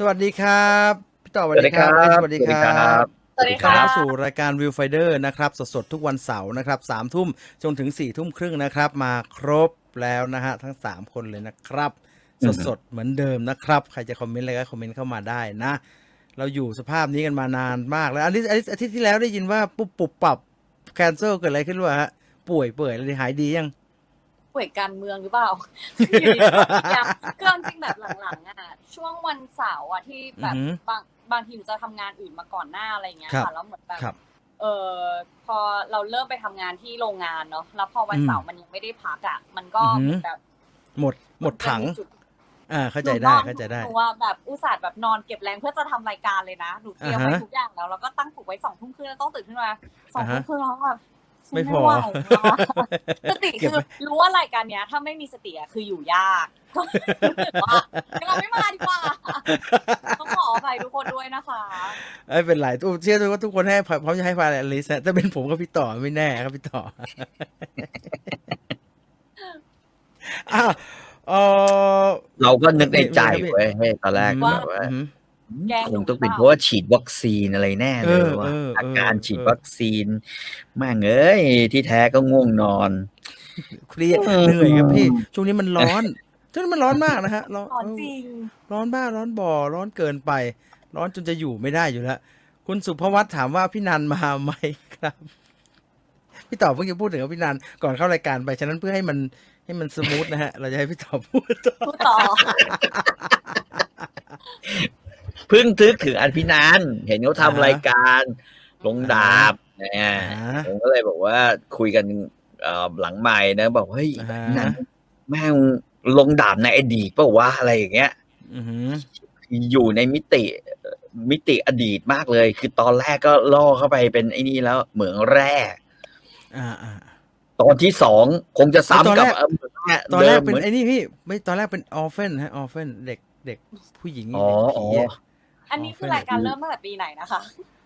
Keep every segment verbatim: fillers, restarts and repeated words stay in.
วัสดีครับพี่ต่อสวัสวัสสดีดีคครัรับบ สสวัสดีวัสคดีรัครับ บสวัสดีต้คอนรัรับบ สู่รายการ Viewfinder นะครับสดๆทุกวันเสาร์นะครับสามทุ่มจนถึงสี่ทุ่มครึ่งนะครับมาครบแล้วนะฮะทั้งสามคนเลยนะครับอืมสดๆเหมือนเดิมนะครับใครจะคอมเมนต์อะไรก็คอมเมนต์เข้ามาได้นะ เราอยู่สภาพนี้กันมานานมากแล้วอันนี้อาทิตย์อาทิตย์ที่แล้วได้ยินว่าปุ๊บปุบปรับแคนเซิลเกิดอะไรขึ้นวะฮะป่วยเปื่อยอะไรหายดียังป่วยการเมืองหรือเปล่า อยู่ดีๆอย่างก็จริงแบบหลังๆอ่ะช่วงวันเสาร์อ่ะที่แบบอือหือบางบางทีหนูจะทำงานอื่นมาก่อนหน้าอะไรเงี้ยครับค่ะแล้วเหมือนแบบครับเออพอเราเริ่มไปทำงานที่โรงงานเนาะแล้วพอวันอืมเสาร์มันยังไม่ได้พักอ่ะมันก็อือหือเหมือนแบบหมดหมดถังนจะจุดอ่าเข้าใจหนูได้นอนเข้าใจได้หนูว่าแบบอุตส่าห์แบบนอนเก็บแรงเพื่อจะทำรายการเลยนะหนูเตรียมไว้อ่าฮะทุกอย่างแล้วแล้วก็ตั้งปลุกไว้สองทุ่มครึ่งแล้วต้องตื่นขึ้นมาสองอ่าทุ่ฮะมครึ่งแล้วแบบฉันไม่พอไหวว่ะ สติเก็บคือไว้รู้ว่ารายการเนี้ยถ้าไม่มีสติอะคืออยู่ยากก็รู้สึกว่าเราไม่มาดีกว่าต้องขออภัยทุกคนด้วยนะคะไม่เป็นไรทุกเชื่อว่าทุกคนให้พร้อมจะให้ฟาลิสแต่เป็นผมกับพี่ต่อไม่แน่ครับพี่ต่อ อ้าวเออเราก็นึกในใจมีเว้ยเฮ้ยตอนแรกอืมแบบว่าอืมแกล้งคหนูงต้องเป็นหรือเพเปล่าราะว่าฉีดวัคซีนอะไรแน่เลยเออว่าเอออาการเออฉีดเออวัคซีนแม่งเอ้ยที่แท้ก็ง่วงนอนเครียดเหนื่อยครับพี่ช่วงนี้มันร้อนช่วงนี้มันร้อนมากนะฮะร้อนร้อนจริงร้อนบ้าร้อนบ่อร้อนเกินไป ร้อนจนจะอยู่ไม่ได้อยู่แล้วคุณสุภวัฒน์ถามว่าพี่นันมาไหมครับ พี่ต่อเพิ่งจะพูดถึงกับพี่นันก่อนเข้ารายการไปฉะนั้นเพื่อให้มันให้มันสมูทนะฮะเราจะให้พี่ต่อพูดต่อพูดต่อเพิ่งทึกถึงอันพี่นันเห็นเขาอ่าฮะทำรายการลงดาบนะอ่าฮะผมก็เลยบอกว่าคุยกันเอ่อหลังไมค์นะบอกเฮ้ยอ่าฮะพี่นันแม่งลงดาบในอดีตเปล่าวะอะไรอย่างเงี้ยอือหืออยู่ในมิติมิติอดีตมากเลย คือตอนแรกก็ล่อเข้าไปเป็นไอ้นี่แล้วเหมืองแร่อ่าอ่าตอนที่สองคงจะตอนซ้ำแรกับกเอ่อเหมืองแร่ตอนแรกดิมเป็นหมืไอ้นี่พี่ไม่ตอนแรกเป็นออฟเฟนฮะออฟเฟนเด็กเด็กผู้หญิงอ๋อเด็กอ๋ผีออะอันนี้คือรายการเริ่มตั้งแต่ปีไหนนะคะ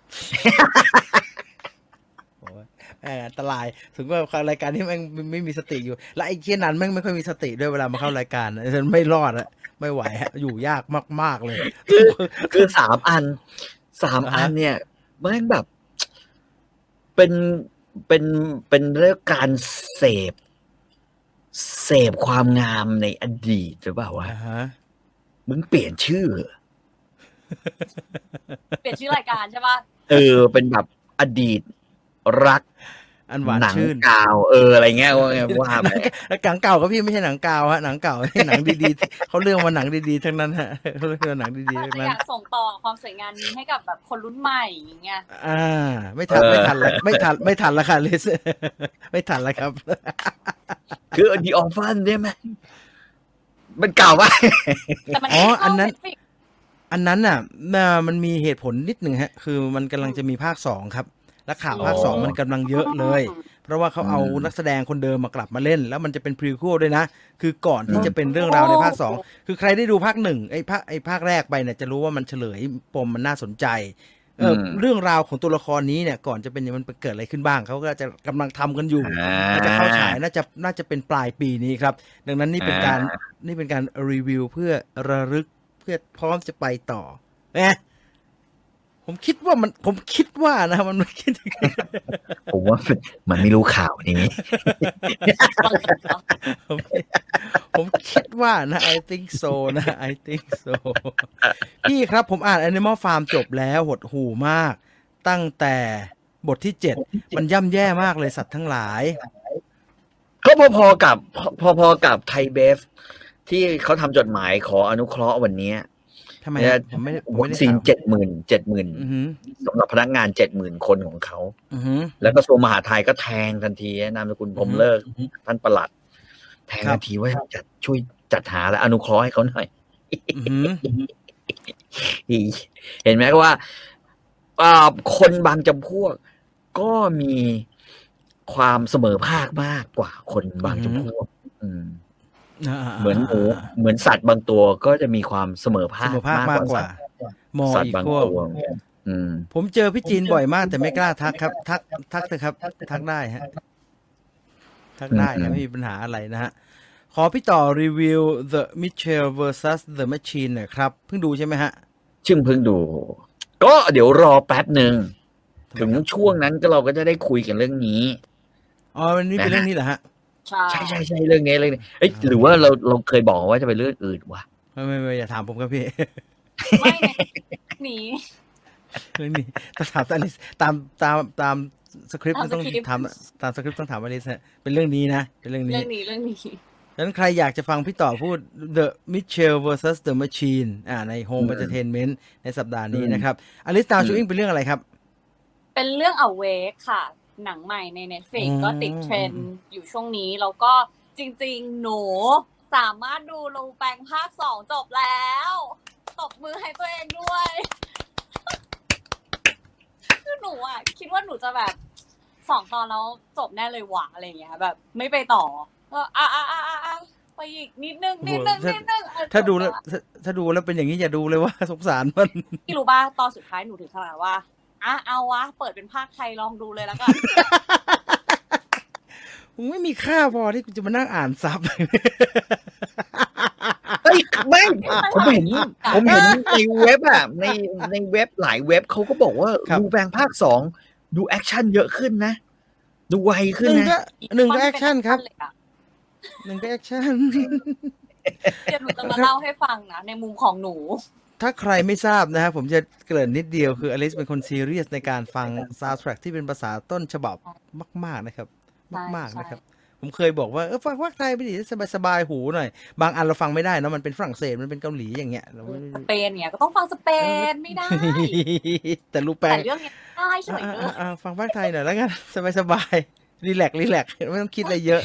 โอ้ยแหมอันตรายถึงว่ารายการนี้แม่งไม่ไม่มีสติอยู่ และไอ้เชี่ยนั้นแม่งไม่ค่อยมีสติด้วยเวลามาเข้ารายการฉันไม่รอดอะไม่ไหวฮะอยู่ยากมากๆเลยคือคือสามอันสามอ่าอัฮะนเนี่ยแม่งแบบ เป็นเป็นเป็นเรื่องการเสพเสพความงามในอดีตหรือเปล่าวะอ่าฮะมึงเปลี่ยนชื่อเหรอเปลี่ยนชื่อรายการใช่ปะเออ เป็นแบบอดีตรักอันหวานหนังชื่นกาว เอออะไรเงี้ยว่าไงว่าหไปนังหนังเก่าก็พี่ไม่ใช่หนังเก่าฮะหนังเก่าให้หนังดีๆเขาเรื่องมาหนังดีๆทั้งนั้นฮะเขาเรื่องมาหนังดีๆอาจทั้งจะนั้อน ยากส่งต่อความสวยงามนี้ให้กับแบบคนรุ่นใหม่อย่างเงี้ยอ่า ไม่ทันไม่ทันละไม่ทันไม่ทันละค่ะลิส ไม่ทันละครับคือดีออฟฟันเนี่ยไหมมันเก่ามากแต่มันอ๋อไม่เข้าอันนั้น Netflix อันนั้นน่ะน่ะมันมีเหตุผลนิดหนึ่งฮะ คือมันกำลังจะมีภาคสองครับ และข่าวภาคสองอ๋อมันกำลังเยอะเลย เพราะว่าเขาเอาอืมนักแสดงคนเดิมมากลับมาเล่น แล้วมันจะเป็นพรีควลด้วยนะ คือก่อนที่จะเป็นเรื่องราวในภาคสองคือใครได้ดูภาคหนึ่งไอ้ภาคไอ้ภาคแรกไปเนี่ยจะรู้ว่ามันเฉลยปมมันน่าสนใจ เอออืมเรื่องราวของตัวละครนี้เนี่ยก่อนจะเป็นอย่างมันเกิดอะไรขึ้นบ้างเขาก็จะกำลังทำกันอยู่อ่าน่าจะเข้าฉายน่าจะน่าจะเป็นปลายปีนี้ครับ ดังนั้นนี่เป็นการอ่านี่เป็นการรีวิวเพื่อระลึกเพื่อพร้อมจะไปต่อนะผมคิดว่ามันผมคิดว่านะมันไม่คิดผมว่ามันไม่รู้ข่าวนี้ผมผมคิดว่านะ I think so นะ I think so พี่ครับผมอ่าน Animal Farm จบแล้วหดหู่มาก ตั้งแต่บทที่เจ็ดมันย่ำแย่มากเลยสัตว์ทั้งหลายก็พอๆกับพอๆกับไทยเบฟที่เขาทำจดหมายขออนุเคราะห์วันนี้ทำไมเนี่ยฮะผมไม่ได้ผมวัไม่คได้ซีนข่าวเจ็ดหมื่นเจ็ดหมื่นอือหือสำหรับพนักงานเจ็ดหมื่นคนของเขาอือหือแล้วก็กระทรวงมหาดไทยก็แทงทันทีนามสกุลพรหมเลิกอือฮึท่านประหลัด แทงครับทันทีว่าจะช่วยจัดหาและอนุเคราะห์ให้เขาหน่อยอือหือเห็นไหมว่าอ่าคนบางจำพวกก็มีความเสมอภาคมากกว่าคนบางจำพวก อืม เหมือนหมูเหมือนสัตว์บางตัวก็จะมีความเสมอภาเสคมอภาคมากกว่า มอสัตอีว์กบางพวกตัวอืมผมเจอพี่จีนบ่อยมากแต่ไม่กล้าทักครับ ทักทักเถอะครับ ทักได้ฮะ ทักได้อืนะมไม่มีปัญหาอะไรนะฮะ ขอพี่ต่อรีวิว The Mitchell versus The Machine หน่อยครับ เพิ่งดูใช่ไหมฮะชึ่งเพิ่งดู ก็เดี๋ยวรอแป๊บหนึ่งถึงช่วงนั้นก็เราก็จะได้คุยกันเรื่องนี้อ๋อวันนี้เป็นเรื่องนี้เหรอฮะใช่ใช่ใช่ใช่เรื่องนี้เรื่องนี้เอ้ยหรือว่าเราเราเคยบอกว่าจะไปเรื่องอื่นวะไม่ไม่ไม่อย่าถามผมครับพี่ไม่หนีเรื่องนี้ต้องถามตามตามตามตามสคริปต์ต้องถามตามสคริปต์ต้องถามอลิซฮะเป็นเรื่องนี้นะเป็นเรื่องนี้เรื่องนี้เรื่องนี้ดังนั้นใครอยากจะฟังพี่ต่อพูด The Mitchell versus The Machine อ่าใน Home Entertainment ในสัปดาห์นี้นะครับอลิซ Down Chewing เป็นเรื่องอะไรครับเป็นเรื่อง Awake ค่ะหนังใหม่ใน Netflix ก็ติดเทรนด์อยู่ช่วงนี้แล้วก็จริงๆหนูสามารถดูรูแปงภาคสองจบแล้วตบมือให้ตัวเองด้วยคือหนูอ่ะคิดว่าหนูจะแบบสองตอนแล้วจบแน่เลยหวะอะไรเงี้ยแบบไม่ไปต่อก็อ่ะอ่ะอ่ะอ่ะไปอีกนิดนึงนิดนึงนิดนึงถ้าดูแล้วถ้าดูแล้วเป็นอย่างนี้อย่าดูเลยว่าสงสารมันพี่รู้ป่ะตอนสุดท้ายหนูถึงขนาดว่าอ่ะเอาวะเปิดเป็นภาคไทยลองดูเลยแล้วกันมึงไม่มีค่าพอที่กูจะมานั่งอ่านซับเฮ้ยไม่ผมเห็นผมเห็นในเว็บอ่ะในในเว็บหลายเว็บเขาก็บอกว่าดูแปลงภาคสองดูแอคชั่นเยอะขึ้นนะดูไวขึ้นนะหนึ่งก็แอคชั่นครับหนึ่งก็แอคชั่นเดี๋ยวหนูจะมาเล่าให้ฟังนะในมุมของหนูถ้าใครไม่ทราบนะฮะผมจะเกริ่นนิดเดียวคืออลิซเป็นคนซีเรียสในการฟังซาวด์แทร็กที่เป็นภาษาต้นฉบับมากๆนะครับมากๆนะครับผมเคยบอกว่าเออฟังภาคไทยไปดิสบายๆหูหน่อยบางอันเราฟังไม่ได้นะมันเป็นฝรั่งเศสมันเป็นเกาหลีอย่างเงี้ยสเปนเนี่ยก็ต้องฟังสเปนไม่ได้แต่รูปแปลงแต่เรื่องนี้ได้ใช่ไหมเออฟังภาคไทยหน่อยแล้วกันสบายๆรีแลกซ์รีแลกซ์ไม่ต้องคิดอะไรเยอะ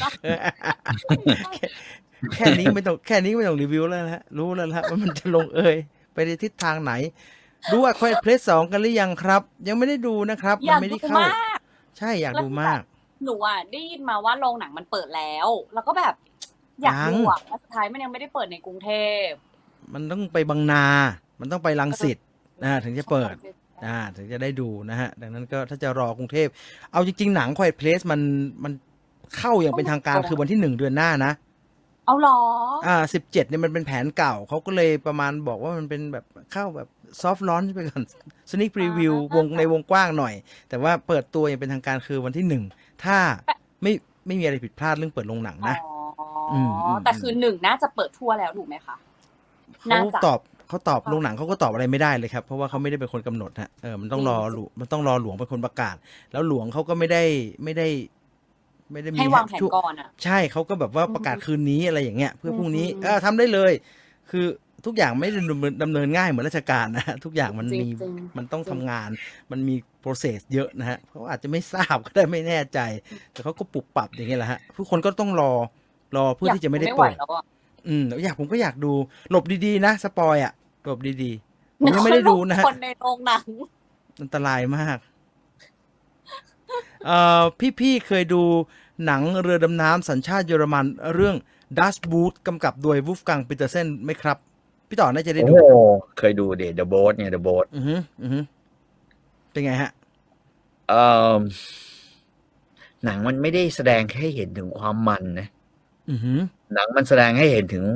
แค่นี้ไม่ต้องแค่นี้ไม่ต้องรีวิวแล้วฮะรู้แล้วฮะว่ามันจะลงเอยไปในทิศทางไหนดูA Quiet Place สองกันหรือยังครับยังไม่ได้ดูนะครับมันไม่ได้เข้าใช่อยากดูมากหนูอ่ะได้ยินมาว่าโรงหนังมันเปิดแล้วแล้วก็แบบอยากดูอ่ะแล้วสุดท้ายมันยังไม่ได้เปิดในกรุงเทพมันต้องไปบางนามันต้องไปรังสิตนะถึงจะเปิดอ่าถึงจะได้ดูนะฮะดังนั้นก็ถ้าจะรอกรุงเทพเอาจริงๆหนัง Quiet Place มันมันเข้าอย่างเป็นทางการคือวันที่หนึ่งเดือนหน้านะเอาหรออ่าสิบเจ็ดเนี่ยมันเป็นแผนเก่าเขาก็เลยประมาณบอกว่ามันเป็นแบบเข้าแบบซอฟต์ลอนช์ไปก่อนสนิคพรีวิววงในวงกว้างหน่อยแต่ว่าเปิดตัวอย่างเป็นทางการคือวันที่หนึ่งถ้าไม่ไม่มีอะไรผิดพลาดเรื่องเปิดโรงหนังนะอ๋อแต่คือหนึ่งน่าจะเปิดทั่วแล้วถูกไหมคะเขาตอบเขาตอบโรงหนังเขาก็ตอบอะไรไม่ได้เลยครับเพราะว่าเขาไม่ได้เป็นคนกำหนดฮะเออมันต้องรอหลวงมันต้องรอหลวงเป็นคนประกาศแล้วหลวงเขาก็ไม่ได้ไม่ได้ไม่ได้มีให้วางแผนก่อนอ่ะใช่เขาก็แบบว่าประกาศคืนนี้อะไรอย่างเงี้ยเพื่อพรุ่งนี้เออทำได้เลยคือทุกอย่างไม่ได้ดำเนินง่ายเหมือนราชการนะทุกอย่างมันมีมันต้องทำงานมันมี process เยอะนะฮะเขาอาจจะไม่ทราบก็ได้ไม่แน่ใจแต่เขาก็ปรับปรับอย่างเงี้ยแหละฮะทุกคนก็ต้องรอรอเพื่อที่จะไม่ได้เปิดอืมอยากผมก็อยากดูหลบดีๆนะสปอยอ่ะหลบดีๆผมยังไม่ได้ดูนะฮะคนในโรงหนังอันตรายมากเอ่อพี่ๆเคยดูหนังเรือดำน้ำสัญชาติเยอรมันเรื่อง Das Boot กำกับโดยวูฟกังปีเตอร์เซนไหมครับพี่ต่อน่าจะได้ดูโอ้เคยดูเด The Boat เนี่ย The Boat อือฮึอือฮึเป็นไงฮะเอ่อหนังมันไม่ได้แสดงให้เห็นถึงความมันนะอือฮึหนังมันแสดงให้เห็นถึง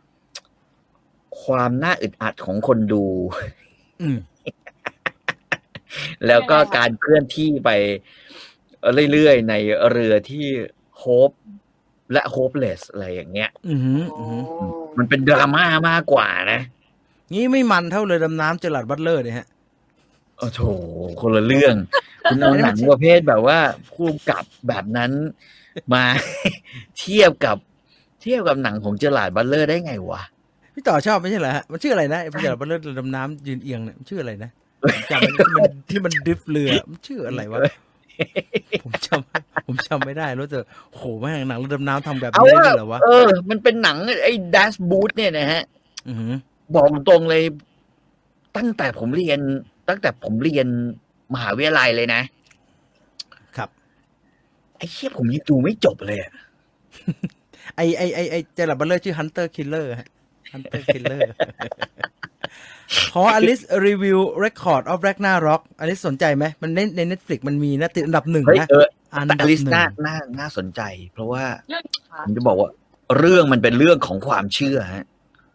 ความน่าอึดอัดของคนดูอืมแล้วก็การเคลื่อนที่ไปเรื่อยๆในเรือที่โฮปและโฮปเลสอะไรอย่างเงี้ยอือฮึอือฮึมันเป็นดราม่ามากกว่านะงี้ไม่มันเท่าเรือดำน้ำเจอร์ราร์ดบัตเลอร์เนี่ยฮะโอ้โถคนละเรื่องคุณเอาหนังประเภทแบบว่าผู้กำกับแบบนั้นมาเทียบกับเทียบกับหนังของเจอร์ราร์ดบัตเลอร์ได้ไงวะพี่ต่อชอบไม่ใช่เหรอฮะมันชื่ออะไรนะไอ้เจอร์ราร์ดบัตเลอร์เรือดำน้ำยืนเอียงเนี่ยมันชื่ออะไรนะจำมันมันที่มันดริฟต์เรือมันชื่ออะไรวะผมจำผมจำไม่ได้รู้แต่โหแม่งหนังเรือดำน้ำทำแบบนี้ได้เหรอวะเออมันเป็นหนังไอ้ Das Boot เนี่ยนะฮะบอกตรงเลยตั้งแต่ผมเรียนตั้งแต่ผมเรียนมหาวิทยาลัยเลยนะครับไอ้เชี่ยผมยังดูไม่จบเลยไอ้ไอ้ไอ้ไอ้เจอร์ราร์ดบัตเลอร์ชื่อ Hunter Killer ฮะ Hunter Killer ขออลิซรีวิว Record of Ragnarok อลิซสนใจไหมมันในใน Netflix มันมีนะติดอันดับหนึ่งนะอันดับอลิซน่าน่าน่าสนใจเพราะว่าผมจะบอกว่าเรื่องมันเป็นเรื่องของความเชื่อฮะ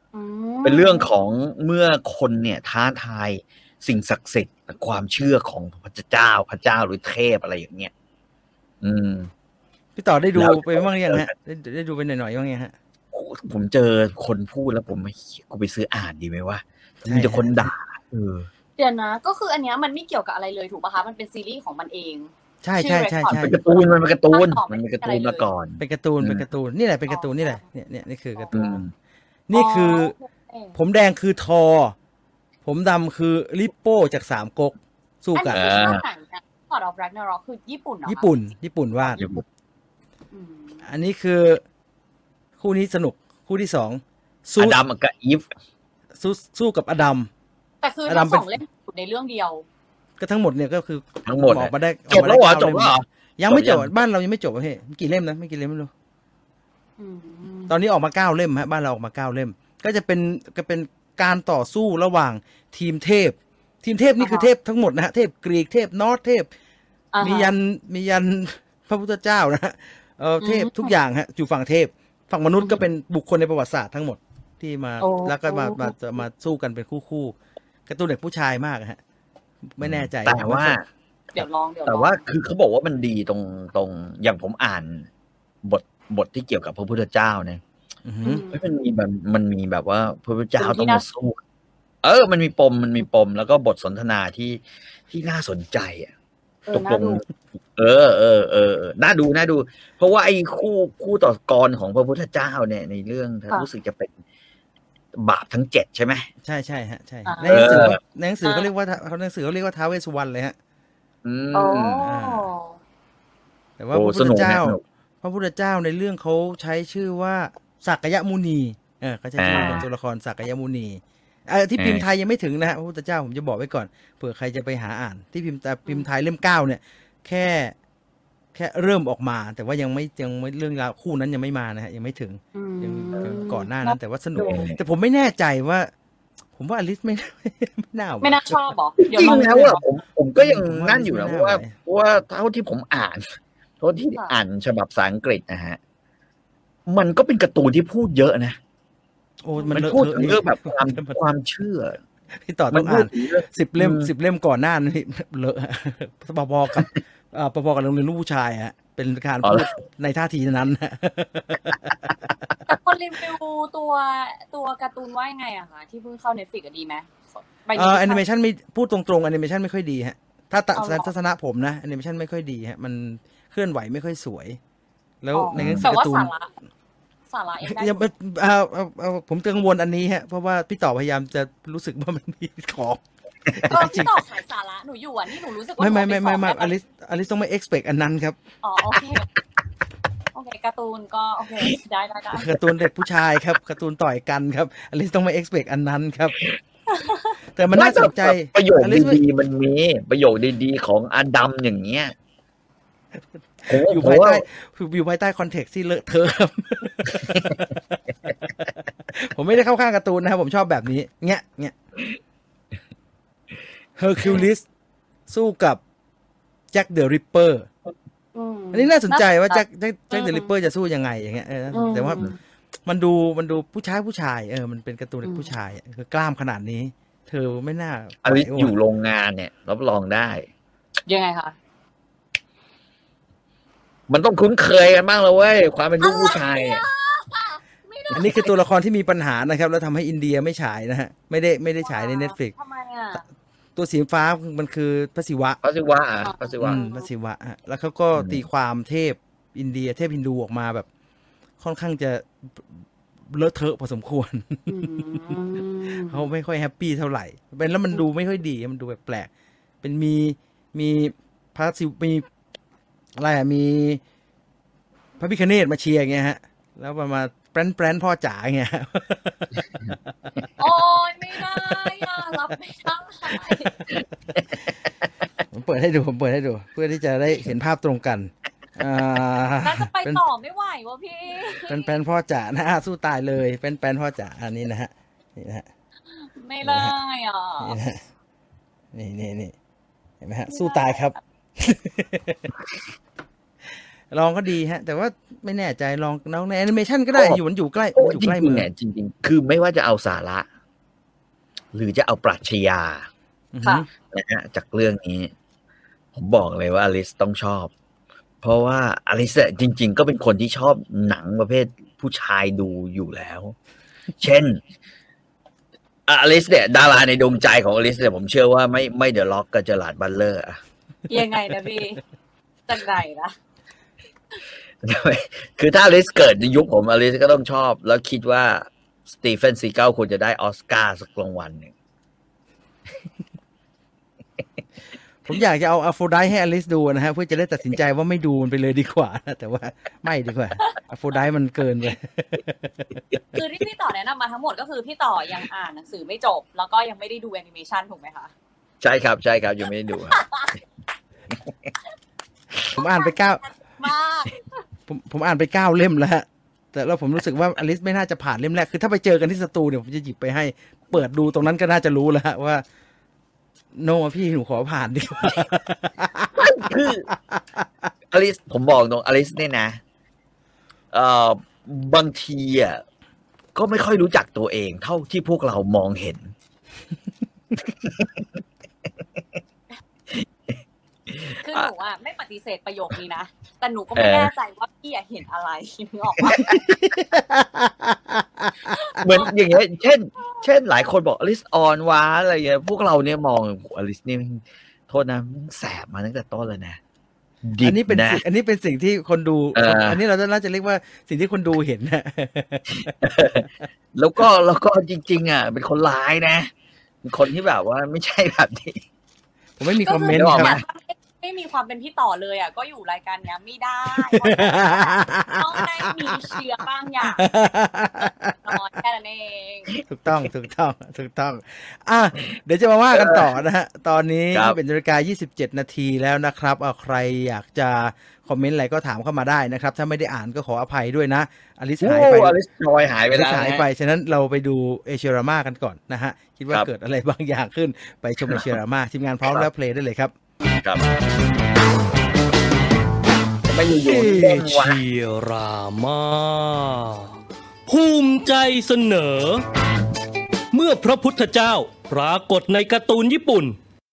อืมเป็นเรื่องของเมื่อคนเนี่ยท้าทายสิ่งศักดิ์สิทธิ์ความเชื่อของพระเจ้าพระเจ้าหรือเทพอะไรอย่างเงี้ยอืมพี่ต่อได้ดูแล้วไปบ้างหรือยังฮะได้ได้ดูไปหน่อยๆบ้างยังฮะผมเจอคนพูดแล้วผมไม่กูไปซื้ออ่านดีไหมวะใช่มีแต่คนด่าเออเดี๋ยวนะ ก็คืออันเนี้ยมันไม่เกี่ยวกับอะไรเลยถูกป่ะคะมันเป็นซีรีส์ของมันเองใช่ใช่ใช่ใช่เป็นการ์ตูนมันเป็นการ์ตูนภาคต่อไม่มันเป็นการ์ตูนอะไรเลยมาก่อนเป็นการ์ตูนอืมเป็นการ์ตูนนี่แหละเป็นการ์ตูนนี่แหละเนี่ยเนี่ยนี่คือการ์ตูอืนมนี่คือโอเคผมแดงคือทอ ผมดำคือลิปโป้จากสามก๊กสู้อันกันนี้คือภาคไหนนะ God of Ragnarok คือญี่ปุ่นเหรอคะญี่ปุ่น ญี่ปุ่นวาดอืมอันนี้คือคู่นี้สนุกคู่ที่สองอสู้ดัมกับอีฟสู้สู้กับอดัมแต่คืออดัทั้มงเป็สนองเล่มอยู่ในเรื่องเดียวก็ทั้งหมดเนี่ยก็คือทั้งหมดออกมาได้จบแล้วเหรอออกมาได้จบแล้วเหรอยังไม่จจบบยังบ้านเรายังไม่จบอะเฮ้ยกี่เล่มนะไม่กี่เล่มไม่รู้อืมตอนนี้ออกมาเก้าเล่มฮะบ้านเราออกมาเก้าเล่ม ก็จะเป็นก็เป็นการต่อสู้ระหว่างทีมเทพ ทีมเทพนี่คือเทพทั้งหมดนะฮะเทพกรีกเทพนอร์ทเทพอ่าฮะมียันมียันพระพุทธเจ้านะฮะเออเทพอืมทุกอย่างฮะอยู่ฝั่งเทพ ฝั่งมนุษย์ก็เป็นบุคคลในประวัติศาสตร์ทั้งหมดที่มาโอ้แล้วก็มามาจะมาสู้กันเป็นคู่คู่ๆการ์ตูนเด็กผู้ชายมากฮะไม่แน่ใจแต่ว่าเดี๋ยวลองเดี๋ยวลองแต่ว่าคือเขาบอกว่ามันดีตรงตรงอย่างผมอ่านบทบทที่เกี่ยวกับพระพุทธเจ้าเนี่ยอืออืหือมเฮ้ยมันมีแบบมันมีแบบว่าพระพุทธเจ้าเป็นที่ต้องมาน่าสู้ เออ มันมีปมมันมีปมแล้วก็บทสนทนาที่ที่น่าสนใจอ่ะเอตอก น่าลงดูเออเออเออเออน่าดูน่าดู เพราะว่าไอ้คู่คู่ต่อกรของพระพุทธเจ้าเนี่ยในเรื่องรู้สึกจะเป็นบาปทั้งเจ็ดใช่ไหมใช่ใช่ฮะใช่อ่าในหนังสือเออในหนังสือเขาเรียกว่าเขาในหนังสือเขาเรียกว่าท้าวเวสสุวรรณเลยฮะอืมโอ้แต่ว่าโอ้พระพุสทธนุกนะเจ้าสนุกพระพุทธเจ้าในเรื่องเขาใช้ชื่อว่าสักยมุนีเออเขาใช้ชื่อเป็นตัวละครสักยมุนีเออที่พิมพ์ไทยยังไม่ถึงนะฮะพระพุทธเจ้าผมจะบอกไว้ก่อนเผื่อใครจะไปหาอ่าน ที่พิมพ์แต่พิมพ์ไทยเล่มเก้าเนี่ย แค่แค่เริ่มออกมา แต่ว่ายังไม่ยังไม่เรื่องราวคู่นั้นยังไม่มานะฮะยังไม่ถึงอืมยังยังก่อนหน้านั้น แต่ว่าสนุกดูแต่ผมไม่แน่ใจว่า ผมว่าอลิสไม่ ไม่น่าไหวไม่น่าชอบเหรอเดี๋ยวจริงลองแล้วดูอ่ะผมผมก็ยังผมว่านั่นอยู่นะไม่เพน่าราะว่าไหวเพราะว่าเท่าที่ผมอ่านเท่าที่ค่ะอ่านฉบับภาษาอังกฤษนะฮะ มันก็เป็นการ์ตูนที่พูดเยอะนะโอ้มันมันเลอะพูดเทอะถึงนี่เรื่องแบบความความเชื่อพี่ต่อมัต้นองพูอ่าดนถึงเรื่องสิบเล่มอืมสิบเล่มก่อนหน้านี้เลอะ ปอๆกับเอ่อปอๆกับโรงเรียนลูกผู้ชายฮะเป็นการอ๋อพูเหรดอในท่าทีนั้นฮะแต่คนรีวิวตัวตัวการ์ตูนว่ายังไงอะคะที่เพิ่งเข้า Netflix อะดีไหมไปเอ่อแอนิเมชันไม่พูดตรงๆแอนิเมชันไม่ค่อยดีฮะถ้าตัดเอาเหรอทัศนะผมนะแอนิเมชันไม่ค่อยดีฮะมันเคลื่อนไหวไม่ค่อยสวย แล้วอ๋อในหนังสืแต่อว่าการ์ตูนสาระสาระเองได้ยังไม่เอาเอาเอาผมกังวลอันนี้ฮะเพราะว่าพี่ต่อพยายามจะรู้สึกว่ามันมีของเออพี่ต่อขายสาระหนูอยู่อ่ะนี่หนูรู้สึกว่าไม่ไม่ไม่หนูไม่เอาปไม่สอบอลิสอลิสต้องไม่ expect อันนั้นครับอ๋อโอเคโอเคการ์ตูนก็โอเคได้ได้ได้การ์ตูนเด็กผู้ชายครับการ์ตูนต่อยกันครับอลิสต้องไม่ expect อันนั้นครับ แต่มันน่าสนใจประโยคอลิสดีๆมันมีประโยคดีๆของอดัมอย่างเงี้ยผมอยู่ผมภายว่าใต้อยู่ภายใต้คอนเท็กซ์ที่เลอะเทอะครับ ผมไม่ได้เข้าข้างการ์ตูนนะครับผมชอบแบบนี้เงี้ยเงี้ยเฮอร์คิวลิสสู้กับแจ็คเดอะริปเปอร์มอันนี้น่าสนใจว่าแจ็คแจ็คแจ็คเดอะริปเปอร์จะสู้ยังไงอย่างเงี้ยเอออืมแต่ว่ามันดูมันดูผู้ชายผู้ชายเออมันเป็นการ์ตูนเด็กผู้ชายคือกล้ามขนาดนี้ เธอไม่น่าอลิสไหวว่ะอยู่โรงงานเนี่ยรับรองได้ยังไงคะมันต้องคุ้นเคยกันบ้างเลยเว้ยความเป็นลูกผู้ชายเนี่ยอันนี้คือตัวละครที่มีปัญหานะครับ แล้วทำให้อินเดียไม่ฉายนะฮะไม่ได้ไม่ได้ฉายใน Netflix ทำไมอ่ะตัวสีฟ้ามันคือพระศิวะพระศิวะอ่ะพระศิวะอืมพระศิวะฮะแล้วเขาก็อืมตีความเทพอินเดียเทพฮินดูออกมาแบบ ค่อนข้างจะเลอะเทอะพอสมควรอืมเขาไม่ค่อยแฮปปี้เท่าไหร่เป็นแล้วมันดูไม่ค่อยดีมันดูแปลกๆเป็นมีมีพระศิวมีอะไรอ่ะมีพระพิฆเนศมาเชียร์อย่างเงี้ยฮะแล้วมามาแปรนแปรนพ่อจ๋าอย่างเงี้ยโอ้ยไม่ได้อ่ะรับไม่ได้ผมเปิดให้ดูผมเปิดให้ดู เพื่อที่จะได้เห็นภาพตรงกันอ่าน่าจะไปเป็นต่อไม่ไหววะพี่เป็นแปรนพ่อจ๋านะอ่ะสู้ตายเลยเป็นแปรนพ่อจ๋าอันนี้นะฮะนี่นะฮะไม่ได้อ่ะนี่นะฮะนี่นี่นี่เห็นไหมฮะสู้ตายครับลองก็ดีฮะแต่ว่าไม่แน่ใจลองน้องในแอนิเมชันก็ได้อยู่มันอยู่ใกล้มันอยู่ใกล้มือเนี่ยจริงๆคือไม่ว่าจะเอาสาระหรือจะเอาปรัชญานะฮะจากเรื่องนี้ผมบอกเลยว่าอลิซต้องชอบเพราะว่าอลิซจริงๆก็เป็นคนที่ชอบหนังประเภทผู้ชายดูอยู่แล้วเช่นอลิซเนี่ยดาราในดวงใจของอลิซเนี่ยผมเชื่อว่าไม่ไม่เดอะล็อกกับเจอราร์ดบัตเลอร์อะยังไงนะพี่จังไงนะคือถ้าอลิซเกิดในยุคผมอลิซก็ต้องชอบแล้วคิดว่าสตีเฟนซีเกิลควรจะได้ออสการ์สักรางวัลหนึ่งผมอยากจะเอาอโฟไดต์ให้อลิซดูนะฮะเพื่อจะได้ตัดสินใจว่าไม่ดูมันไปเลยดีกว่านะแต่ว่าไม่ดีกว่าอโฟไดต์มันเกินไปคือที่พี่ต่อแนะนำมาทั้งหมดก็คือพี่ต่อยังอ่านหนังสือไม่จบแล้วก็ยังไม่ได้ดูแอนิเมชันถูกไหมคะใช่ครับใช่ครับยังไม่ได้ดูผมอ่านไปเก้ามากผมผมอ่านไปเก้าเล่มแล้วฮะแต่แล้วผมรู้สึกว่าอลิซไม่น่าจะผ่านเล่มแรกคือถ้าไปเจอกันที่สตูเนี่ยผมจะหยิบไปให้เปิดดูตรงนั้นก็น่าจะรู้แล้วว่าโน่พี่หนูขอผ่านดีกว่าคืออลิซผมบอกตรงอลิซเนี่ยนะเอ่อบางทีอ่ะก็ไม่ค่อยรู้จักตัวเองเท่าที่พวกเรามองเห็นคือหนูอ่ะไม่ปฏิเสธประโยคนี้นะแต่หนูก็ไม่แน่ใจว่าพี่เห็นอะไรนึกออกปะเหมือนอย่างเงี้ยเช่นเช่นหลายคนบอกอลิซออนวาอะไรเงี้ยพวกเราเนี่ยมองอลิซนี่โทษนะแสบมาตั้งแต่ต้นเลยนะอันนี้เป็นอันนี้เป็นสิ่งที่คนดูอันนี้เราน่าจะเรียกว่าสิ่งที่คนดูเห็นนะแล้วก็แล้วก็จริงๆอ่ะเป็นคนร้ายนะเป็นคนที่แบบว่าไม่ใช่แบบนี้ผมไม่มีคอมเมนต์ครับไม่มีความเป็นพี่ต่อเลยอ่ะก็อยู่รายการเนี้ยไม่ได้ต้องได้มีเชื้อบางอย่างนอนแค่นั้นเองถูกต้องถูกต้องถูกต้องอ่ะเดี๋ยวจะมาว่ากันต่อนะฮะตอนนี้เป็นนาฬิกายี่สิบเจ็ดนาทีแล้วนะครับเอาใครอยากจะคอมเมนต์อะไรก็ถามเข้ามาได้นะครับถ้าไม่ได้อ่านก็ขออภัยด้วยนะอลิซหายไปอลิซจอยหายไปแล้วหายไปฉะนั้นเราไปดูเอเชียรามากันก่อนนะฮะคิดว่าเกิดอะไรบางอย่างขึ้นไปชมเอเชียรามาทีมงานพร้อมแล้วเพลย์ได้เลยครับครับไม่อยู่เอเชียรามาภูมิใจเสนอเมื่อพระพุทธเจ้าปรากฏในการ์ตูนญี่ปุ่น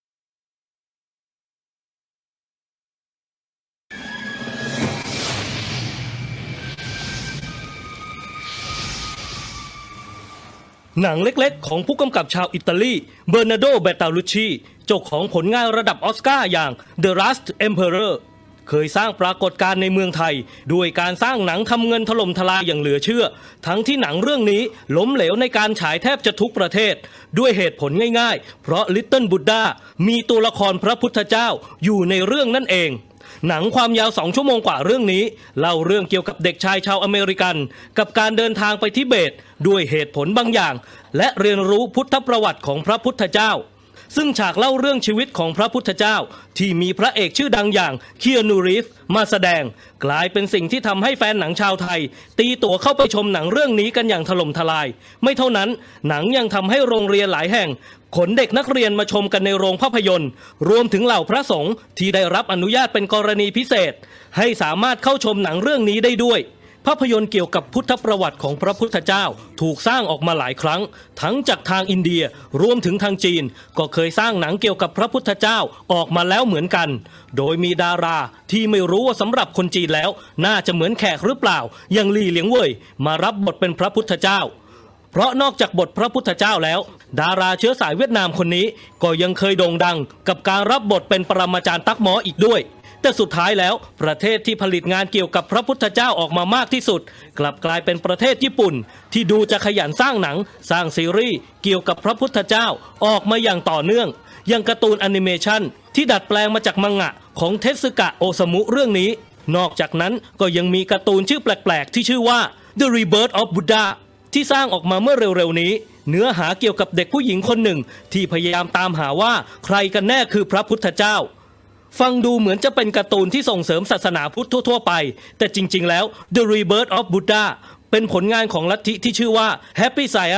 หนังเล็กๆของผู้กำกับชาวอิตาลีเบอร์นาโด เบตาลุชชีเจ้าของผลงานระดับออสการ์อย่าง The Last Emperor เคยสร้างปรากฏการณ์ในเมืองไทยด้วยการสร้างหนังทำเงินถล่มทลายอย่างเหลือเชื่อทั้งที่หนังเรื่องนี้ล้มเหลวในการฉายแทบจะทุกประเทศด้วยเหตุผลง่ายๆเพราะ Little Buddha มีตัวละครพระพุทธเจ้าอยู่ในเรื่องนั่นเองหนังความยาวสองชั่วโมงกว่าเรื่องนี้เล่าเรื่องเกี่ยวกับเด็กชายชาวอเมริกันกับการเดินทางไปทิเบตด้วยเหตุผลบางอย่างและเรียนรู้พุทธประวัติของพระพุทธเจ้าซึ่งฉากเล่าเรื่องชีวิตของพระพุทธเจ้าที่มีพระเอกชื่อดังอย่างคีอานูรีฟมาแสดงกลายเป็นสิ่งที่ทำให้แฟนหนังชาวไทยตีตั๋วเข้าไปชมหนังเรื่องนี้กันอย่างถล่มทลายไม่เท่านั้นหนังยังทำให้โรงเรียนหลายแห่งขนเด็กนักเรียนมาชมกันในโรงภาพยนตร์รวมถึงเหล่าพระสงฆ์ที่ได้รับอนุญาตเป็นกรณีพิเศษให้สามารถเข้าชมหนังเรื่องนี้ได้ด้วยภาพยนตร์เกี่ยวกับพุทธประวัติของพระพุทธเจ้าถูกสร้างออกมาหลายครั้งทั้งจากทางอินเดียรวมถึงทางจีนก็เคยสร้างหนังเกี่ยวกับพระพุทธเจ้าออกมาแล้วเหมือนกันโดยมีดาราที่ไม่รู้ว่าสำหรับคนจีนแล้วน่าจะเหมือนแขกหรือเปล่าอย่างลี่เหลียงเว่ยมารับบทเป็นพระพุทธเจ้าเพราะนอกจากบทพระพุทธเจ้าแล้วดาราเชื้อสายเวียดนามคนนี้ก็ยังเคยโด่งดังกับการรับบทเป็นปรมาจารย์ตั๊กหมออีกด้วยแต่สุดท้ายแล้วประเทศที่ผลิตงานเกี่ยวกับพระพุทธเจ้าออกมามากที่สุดกลับกลายเป็นประเทศญี่ปุ่นที่ดูจะขยันสร้างหนังสร้างซีรีส์เกี่ยวกับพระพุทธเจ้าออกมาอย่างต่อเนื่องอย่างการ์ตูนแอนิเมชันที่ดัดแปลงมาจากมังงะของเทสึกะโอซามุเรื่องนี้นอกจากนั้นก็ยังมีการ์ตูนชื่อแปลกๆที่ชื่อว่า The Rebirth of Buddha ที่สร้างออกมาเมื่อเร็วๆนี้เนื้อหาเกี่ยวกับเด็กผู้หญิงคนหนึ่งที่พยายามตามหาว่าใครกันแน่คือพระพุทธเจ้าฟังดูเหมือนจะเป็นการ์ตูนที่ส่งเสริมศาสนาพุทธทั่วๆไปแต่จริงๆแล้ว The Rebirth of Buddha เป็นผลงานของลัทธิที่ชื่อว่า Happy Science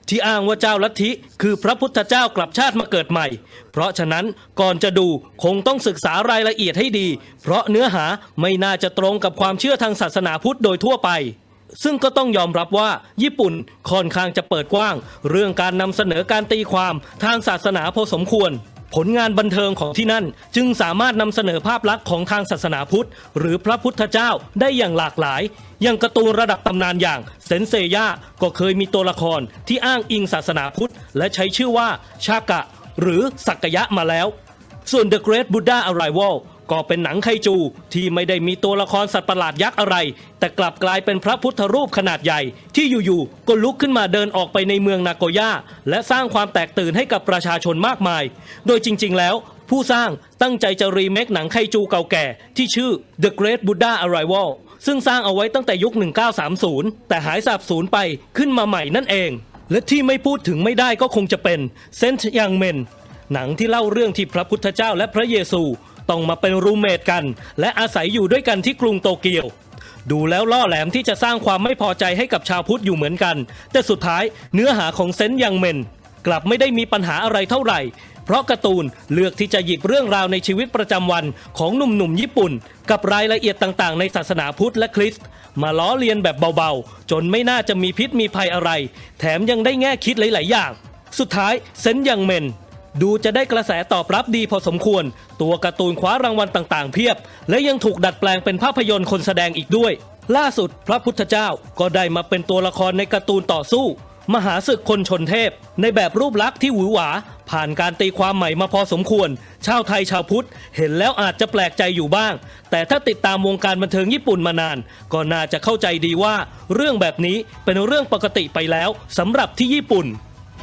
ที่อ้างว่าเจ้าลัทธิคือพระพุทธเจ้ากลับชาติมาเกิดใหม่เพราะฉะนั้นก่อนจะดูคงต้องศึกษารายละเอียดให้ดีเพราะเนื้อหาไม่น่าจะตรงกับความเชื่อทางศาสนาพุทธโดยทั่วไปซึ่งก็ต้องยอมรับว่าญี่ปุ่นค่อนข้างจะเปิดกว้างเรื่องการนำเสนอการตีความทางศาสนาพอสมควรผลงานบันเทิงของที่นั่นจึงสามารถนำเสนอภาพลักษณ์ของทางศาสนาพุทธหรือพระพุทธเจ้าได้อย่างหลากหลายอย่างการ์ตูนระดับตำนานอย่างเซนเซย่าก็เคยมีตัวละครที่อ้างอิงศาสนาพุทธและใช้ชื่อว่าชากะหรือสักยะมาแล้วส่วน The Great Buddha Arrival ก็เป็นหนังไคจูที่ไม่ได้มีตัวละครสัตว์ประหลาดยักษ์อะไรแต่กลับกลายเป็นพระพุทธรูปขนาดใหญ่ที่อยู่ๆก็ลุกขึ้นมาเดินออกไปในเมืองนาโกย่าและสร้างความแตกตื่นให้กับประชาชนมากมายโดยจริงๆแล้วผู้สร้างตั้งใจจะรีเมคหนังไคจูเก่าแก่ที่ชื่อ The Great Buddha Arrival ซึ่งสร้างเอาไว้ตั้งแต่ยุคหนึ่งพันเก้าร้อยสามสิบแต่หายสาบสูญไปขึ้นมาใหม่นั่นเองและที่ไม่พูดถึงไม่ได้ก็คงจะเป็นเซนต์ยังเมนหนังที่เล่าเรื่องที่พระพุทธเจ้าและพระเยซูต้องมาเป็นรูมเมทกันและอาศัยอยู่ด้วยกันที่กรุงโตเกียวดูแล้วล่อแหลมที่จะสร้างความไม่พอใจให้กับชาวพุทธอยู่เหมือนกันแต่สุดท้ายเนื้อหาของเซนต์ยังเมนกลับไม่ได้มีปัญหาอะไรเท่าไหร่เพราะการ์ตูนเลือกที่จะหยิบเรื่องราวในชีวิตประจำวันของหนุ่มๆญี่ปุ่นกับรายละเอียดต่างๆในศาสนาพุทธและคริสต์มาล้อเลียนแบบเบาๆจนไม่น่าจะมีพิษมีภัยอะไรแถมยังได้แง่คิดหลายๆอย่างสุดท้ายเซนต์ยังเมนดูจะได้กระแสตอบรับดีพอสมควรตัวการ์ตูนคว้ารางวัลต่างๆเพียบและยังถูกดัดแปลงเป็นภาพยนตร์คนแสดงอีกด้วยล่าสุดพระพุทธเจ้าก็ได้มาเป็นตัวละครในการ์ตูนต่อสู้มหาศึกคนชนเทพในแบบรูปลักษณ์ที่หวือหวาผ่านการตีความใหม่มาพอสมควรชาวไทยชาวพุทธเห็นแล้วอาจจะแปลกใจอยู่บ้างแต่ถ้าติดตามวงการบันเทิงญี่ปุ่นมานานก็น่าจะเข้าใจดีว่าเรื่องแบบนี้เป็นเรื่องปกติไปแล้วสำหรับที่ญี่ปุ่น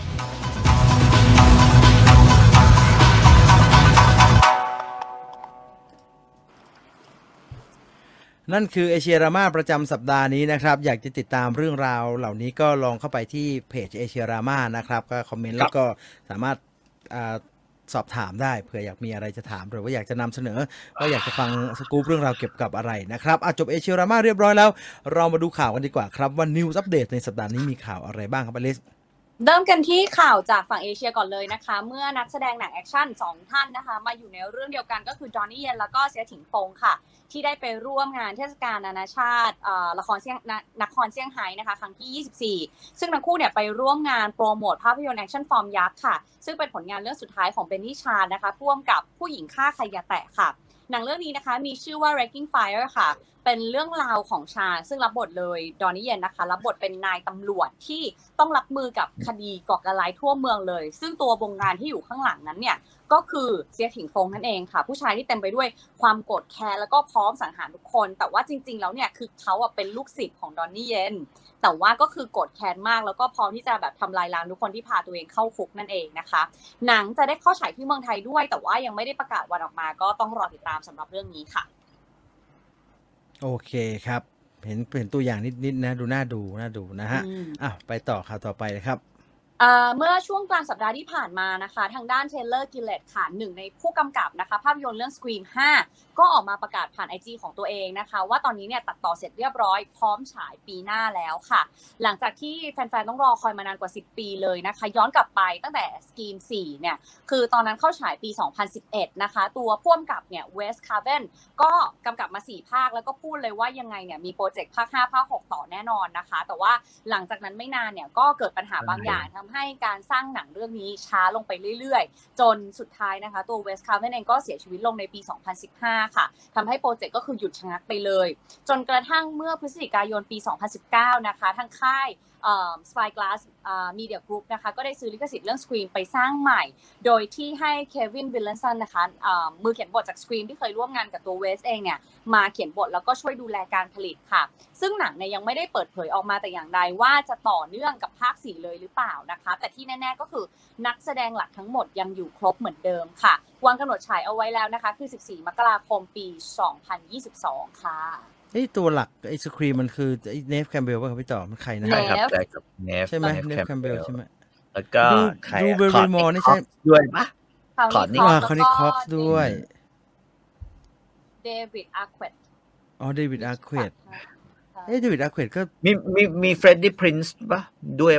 นั่นคือเอเชียรามาประจำสัปดาห์นี้นะครับอยากจะติดตามเรื่องราวเหล่านี้ก็ลองเข้าไปที่เพจเอเชียรามานะครับก็คอมเมนต์แล้วก็สามารถสอบถามได้เผื่ออยากมีอะไรจะถามหรือว่าอยากจะนำเสนอว่าอยากจะฟังสกู๊ปเรื่องราวเกี่ยวกับอะไรนะครับจบเอเชียรามาเรียบร้อยแล้วเรามาดูข่าวกันดีกว่าครับว่านิวส์อัปเดตในสัปดาห์นี้มีข่าวอะไรบ้างครับอลิสเริ่มกันที่ข่าวจากฝั่งเอเชียก่อนเลยนะคะเมื่อนักแสดงหนังแอคชั่นสองท่านนะคะมาอยู่ในเรื่องเดียวกันก็คือจอห์นนี่เย็นแล้วก็เสียถิงฟงค่ะที่ได้ไปร่วมงานเทศกาลนานาชาติละครเซี่ยงนครเซี่ยงไฮ้นะคะครั้งที่ยี่สิบสี่ซึ่งทั้งคู่เนี่ยไปร่วมงานโปรโมทภาพยนตร์แอคชั่นฟอร์มยักษ์ค่ะซึ่งเป็นผลงานเรื่องสุดท้ายของเบนนี่ชาญนะคะร่วมกับผู้หญิงฆ่าใครอย่าแตะค่ะหนังเรื่องนี้นะคะมีชื่อว่า Wrecking Fire ค่ะเป็นเรื่องราวของชาซึ่งรับบทเลยดอนนี่เย็นนะคะรับบทเป็นนายตำรวจที่ต้องรับมือกับคดีก่อการร้ายทั่วเมืองเลยซึ่งตัวบงการที่อยู่ข้างหลังนั้นเนี่ยก็คือเสียถิงฟงนั่นเองค่ะผู้ชายที่เต็มไปด้วยความโกรธแค้นแล้วก็พร้อมสังหารทุกคนแต่ว่าจริงๆแล้วเนี่ยคือเขาอ่ะเป็นลูกศิษย์ของดอนนี่เย็นแต่ว่าก็คือโกรธแค้นมากแล้วก็พร้อมที่จะแบบทำลายล้างทุกคนที่พาตัวเองเข้าคุกนั่นเองนะคะหนังจะได้เข้าฉายที่เมืองไทยด้วยแต่ว่ายังไม่ได้ประกาศวันออกมาก็ต้องรอติดตามสำหรับเรื่องนี้ค่ะโอเคครับเห็นเห็นตัวอย่างนิดๆนะดูน่าดูน่าดูนะฮะอ่ะไปต่อข่าวต่อไปเลยครับเมื่อช่วงกลางสัปดาห์ที่ผ่านมานะคะทางด้านเทเลอร์กิลเลตค่ะหนึ่งในผู้กำกับนะคะภาพยนตร์เรื่อง Scream ห้าก็ออกมาประกาศผ่าน ไอ จี ของตัวเองนะคะว่าตอนนี้เนี่ยตัดต่อเสร็จเรียบร้อยพร้อมฉายปีหน้าแล้วค่ะหลังจากที่แฟนๆต้องรอคอยมานานกว่าสิบปีเลยนะคะย้อนกลับไปตั้งแต่ Scream สี่เนี่ยคือตอนนั้นเข้าฉายปีสองพันสิบเอ็ดนะคะตัวผู้กำกับเนี่ยเวส คาร์เวนก็กำกับมาสี่ภาคแล้วก็พูดเลยว่ายังไงเนี่ยมีโปรเจกต์ภาคห้าภาคหกต่อแน่นอนนะคะแต่ว่าหลังจากนั้นไม่นานเนี่ยก็เกิดปัญหาบางอย่างทำให้การสร้างหนังเรื่องนี้ช้าลงไปเรื่อยๆจนสุดท้ายนะคะตัวเวส คาร์เวนเองก็เสียชีวิตลงในปีสองพันสิบห้าค่ะทำให้โปรเจกต์ก็คือหยุดชะงักไปเลยจนกระทั่งเมื่อพฤศจิกายนปีสองพันสิบเก้านะคะทางค่ายเอ่อ Spyglass เอ่อ Media Group นะคะก็ได้ซื้อลิขสิทธิ์เรื่อง Scream ไปสร้างใหม่โดยที่ให้เควิน วิลเลนสันนะคะเอ่อมือเขียนบทจาก Scream ที่เคยร่วมงานกับตัวเวสเองเนี่ยมาเขียนบทแล้วก็ช่วยดูแลการผลิตค่ะซึ่งหนังเนี่ยยังไม่ได้เปิดเผยออกมาแต่อย่างใดว่าจะต่อเนื่องกับภาคสี่เลยหรือเปล่านะคะแต่ที่แน่ๆก็คือนักแสดงหลักทั้งหมดยังอยู่ครบเหมือนเดิมค่ะวางกำหนดฉายเอาไว้แล้วนะคะคือสิบสี่มกราคมปีสองพันยี่สิบสองค่ะไอ้ตัวหลักไอ้สครีมมันคือไอ้เนฟแคมเบลป่ะครับพี่ต่อมันใครนะใช่ครับใช่ครับเนฟใช่ไหมเนฟแคมเบลใช่ไหมแล้วก็ใครดูเบอร์รี่มอร์นี่ใช่ด้วยปะคอร์นี่คอร์นี่คอฟด้วยเดวิดอาร์เควตอ๋อเดวิดอาร์เควตเอ้เดวิดอาร์เควตก็มีมีมีเฟรดดี้พรินซ์ปะด้วยปะเฟ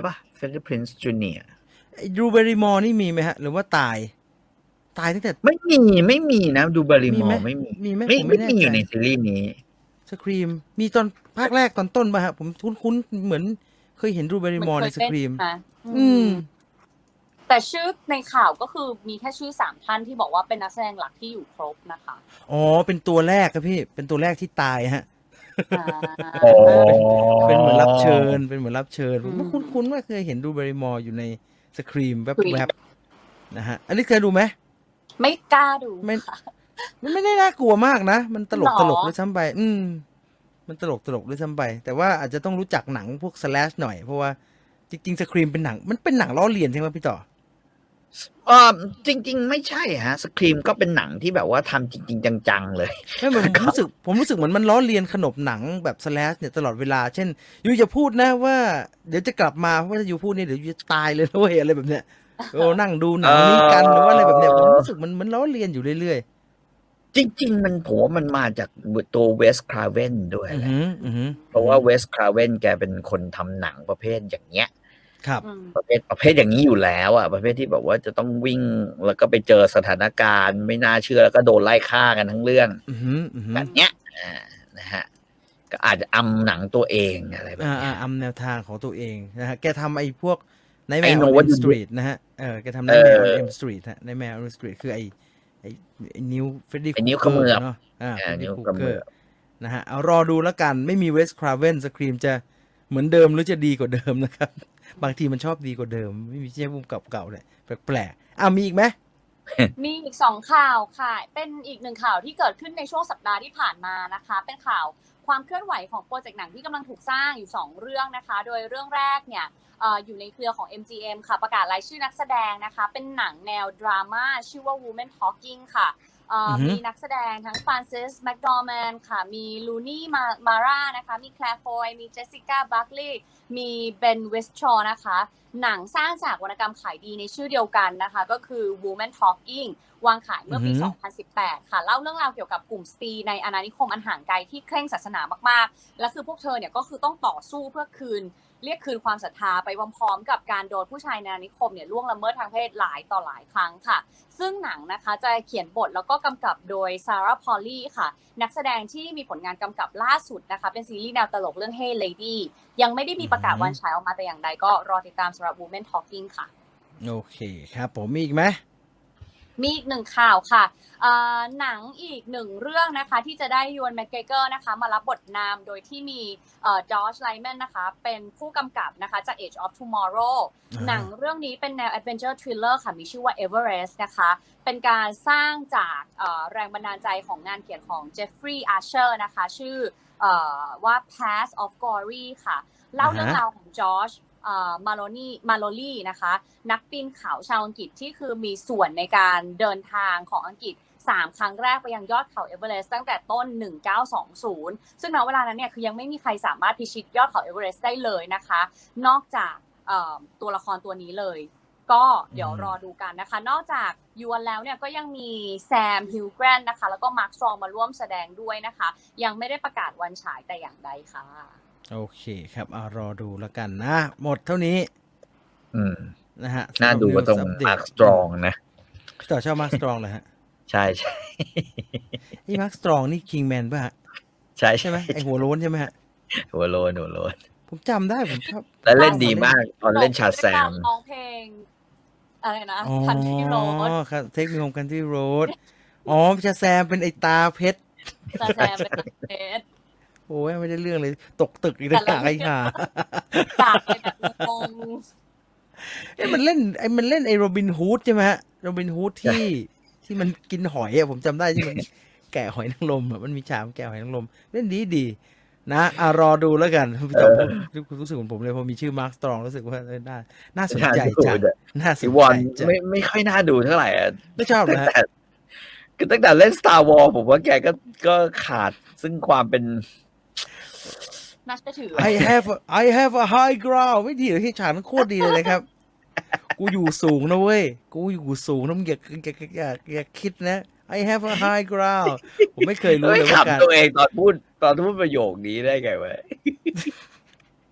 Freddie Prinze จูเนียร์ไอ้ดรูแบริมอร์นี่มีไหมฮะ หรือว่าตาย ตายตั้งแต่ไม่มีไม่มีนะดูบาริมอมีไหมร์ไม่มีมีไหมไม่ผมไม่ไม่แน่มีอใจยู่ในซีรีส์นี้สครีมมีตอนภาคแรกตอนต้นป่ะฮะผมคุ้นๆเหมือนเคยเห็นดรูแบริมอร์ในสครีมนะอืมแต่ชื่อในข่าวก็คือมีแค่ชื่อสามท่านที่บอกว่าเป็นนักแสดงหลักที่อยู่ครบนะคะอ๋อเป็นตัวแรกครับพี่เป็นตัวแรกที่ตายฮะอ่าอ๋อเป็นเหมือนรับเชิญเป็นเหมือนรับเชิญผมอืมคุ้นๆว่าเคยเห็นดรูแบริมอร์อยู่ในสครีมแวบๆนะฮะอันนี้เคยดูไหมไม่กล้าดูไม่ค่ะมันไม่ได้น่ากลัวมากนะ มันตลกหรอตลกด้วยซ้ำไป อืม มันตลกตลกด้วยซ้ำไป แต่ว่าอาจจะต้องรู้จักหนังพวกสแลชหน่อย เพราะว่าจริงๆสครีมเป็นหนัง มันเป็นหนังล้อเลียนใช่ไหมพี่ต่อเออจริง ๆ ไม่ใช่ฮะสครีมก็เป็นหนังที่แบบว่าทำจริง ๆ จังๆเลยไม่เหมือนผมรู้สึก ผมรู้สึกเหมือนมันล้อเลียนขนบหนังแบบสแลชเนี่ยตลอดเวลา เช่นยูจะพูดนะว่าเดี๋ยวจะกลับมาเพราะว่าถ้ายูพูดเนี่ยเดี๋ยวยูจะตายเลยนะเว้ยอะไรแบบเนี้ย โอ้นั่งดูหนังนี้กันหรือว่าอะไรแบบเนี้ยผมรู้สึกมันมันล้อเลียนอยู่เรื่อยจริง ๆ มันผมว่ามันมาจากตัวเวสคราเวนด้วยๆอือแหละหืออือหือเพราะว่าเวสคราเวนแกเป็นคนทำหนังประเภทอย่างเงี้ยครับอืมประเภทประเภทอย่างนี้อยู่แล้วอ่ะประเภทที่แบบว่าจะต้องวิ่งแล้วก็ไปเจอสถานการณ์ไม่น่าเชื่อแล้วก็โดนไล่ฆ่ากันทั้งเรื่องอือหืออือหือแบบเนี้ยอ่านะฮะก็อาจจะอำหนังตัวเองอะไรแบบอ่าเนี้อ่าย อำแนวทางของตัวเองนะฮะแกทำไอ้พวกในแม I ว know อ what อน you สตรีทนะฮะเออแกทำในแมวออนสตรีทฮะในแมวออนสตรีทคือไอ้ไอ้ไอ้นิ้วเฟรดดี้ไอ้นิ้วคูเกอเขมือบร์เนาะอ่าอ่าเฟรดนิ้ดี้วคูเขมืเกออบร์นะฮะเอารอดูแล้วกันไม่มีเวสคราเวนสครีมจะเหมือนเดิมหรือจะดีกว่าเดิมนะครับ บางทีมันชอบดีกว่าเดิม ไม่มีเช่พุ่มเก่าๆเลยแปลกๆอ่ะมีอีกไหมมีอีกสองข่าวค่ะ เป็นอีกหนึ่งข่าวที่เกิดขึ้นในช่วงสัปดาห์ที่ผ่านมานะคะ เป็นข่าวความเคลื่อนไหวของโปรเจกต์หนังที่กำลังถูกสร้างอยู่สองเรื่องนะคะ โดยเรื่องแรกเนี่ยเอ่ออยู่ในเครือของ เอ็ม จี เอ็ม ค่ะประกาศรายชื่อนักแสดงนะคะ เป็นหนังแนวดราม่าชื่อว่า Women Talking ค่ะเอ่ออือฮึมีนักแสดงทั้งฟรานซิสแมคดอร์แมนค่ะมีลูนี่มาร่านะคะมีแคลร์ฟอยมีเจสสิก้าบัคลีย์มีเบนเวสชอร์นะคะหนังสร้างจากวรรณกรรมขายดีในชื่อเดียวกันนะคะก็คือ Women Talking วางขายเมื่อปีอือฮึสองพันสิบแปด ค่ะเล่าเรื่องราวเกี่ยวกับกลุ่มสตรีในอาณานิคมอันห่างไกลที่เคร่งศาสนามากๆและคือพวกเธอเนี่ยก็คือต้องต่อสู้เพื่อคืนเรียกคืนความศรัทธาไปพร้อมๆกับการโดนผู้ชายในอาณานิคมเนี่ยล่วงละเมิดทางเพศหลายต่อหลายครั้งค่ะซึ่งหนังนะคะจะเขียนบทแล้วก็กำกับโดยซาร่าพอลลี่ค่ะนักแสดงที่มีผลงานกำกับล่าสุดนะคะเป็นซีรีส์แนวตลกเรื่อง Hey Lady ยังไม่ได้มีประกาศวันฉายออกมาแต่อย่างใดก็รอติดตามสำหรับ Women Talking ค่ะโอเคครับผมมีอีกไหมมีอีกหนึ่งข่าวค่ะหนังอีกหนึ่งเรื่องนะคะที่จะได้ยูนแมคเกรเกอร์นะคะมารับบทนำโดยที่มีจอร์จไลแมนนะคะเป็นผู้กำกับนะคะจาก Edge of Tomorrow หนังเรื่องนี้เป็นแนว Adventure Thriller ค่ะมีชื่อว่า Everest นะคะเป็นการสร้างจากแรงบันดาลใจของงานเขียนของ Jeffrey Archer นะคะชื่อว่า Path of Glory ค่ะเล่าเรื่องราวของจอร์จมาโลนี่มาโลลี่นะคะนักปีนเขาชาวอังกฤษที่คือมีส่วนในการเดินทางของอังกฤษสามครั้งแรกไปยังยอดเขาเอเวอเรสต์ตั้งแต่ต้นหนึ่งเก้าสองศูนย์ซึ่งณเวลานั้นเนี่ยคือยังไม่มีใครสามารถพิชิตยอดเขาเอเวอเรสต์ได้เลยนะคะนอกจากตัวละครตัวนี้เลยก็เดี๋ยวรอดูกันนะคะนอกจากยูนแล้วเนี่ยก็ยังมีแซมฮิลแกรนด์นะคะแล้วก็มาร์คสตรองมาร่วมแสดงด้วยนะคะยังไม่ได้ประกาศวันฉายแต่อย่างใดค่ะโอเคครับเอารอดูแล้วกันนะหมดเท่านี้อืมนะฮะน่าดูว่าตรงมาร์คสตรองนะพี่ต่อชอบมาร์คสตรองเลยฮะใช่ใช่นี่มาร์คสตรองนี่คิงแมนป่ะฮะใช่ใช่ไหมไอหัวโล้นใช่ไหมฮะหัวโลนหัวโลนผมจำได้ผมชอบแล้วเล่นดีมากตอนเล่นชาแซมร้องเพลงอะไรนะ Country Road อ๋อเทคนิคของ Country Road อ๋อชาแซมเป็นไอตาเพชรชาแซมเป็นเพชรโอ้ยไม่ได้เรื่องเลยตกตึกอีกแล้วไอ้ห่าตากไปแบบงงเอ้มันเล่นไอ้มันเล่นไอ้โรบินฮูดใช่ไหมฮะโรบินฮูดที่ที่มันกินหอยอ่ะผมจำได้ที่มันแกะหอยนางรมอ่ะมันมีฉากแกะหอยนางรมเล่นดีดีนะอ่ะรอดูแล้วกันพี่จอมรู้สึกเหมือนผมเลยพอมีชื่อมาร์คสตรองรู้สึกว่าน่าน่าสนใจจังน่าสนใจจังไม่ไม่ค่อยน่าดูเท่าไหร่อ่ะไม่ชอบนะคือตั้งแต่เล่น Star Wars ผมว่าแกก็ก็ขาดซึ่งความเป็นน่าจะถือ I have a, I have a high ground ไม่ดีเลยที่ฉากนั้นโคตรดีเลยนะครับกูอยู่สูงนะเว้ยกูอยู่สูงนะมึงอย่าอย่าอย่าอย่าคิดนะ I have a high ground ผมไม่เคยรู้เลยว่าการตัวเองตอนพูดตอนพูดประโยคนี้ได้ไงวะ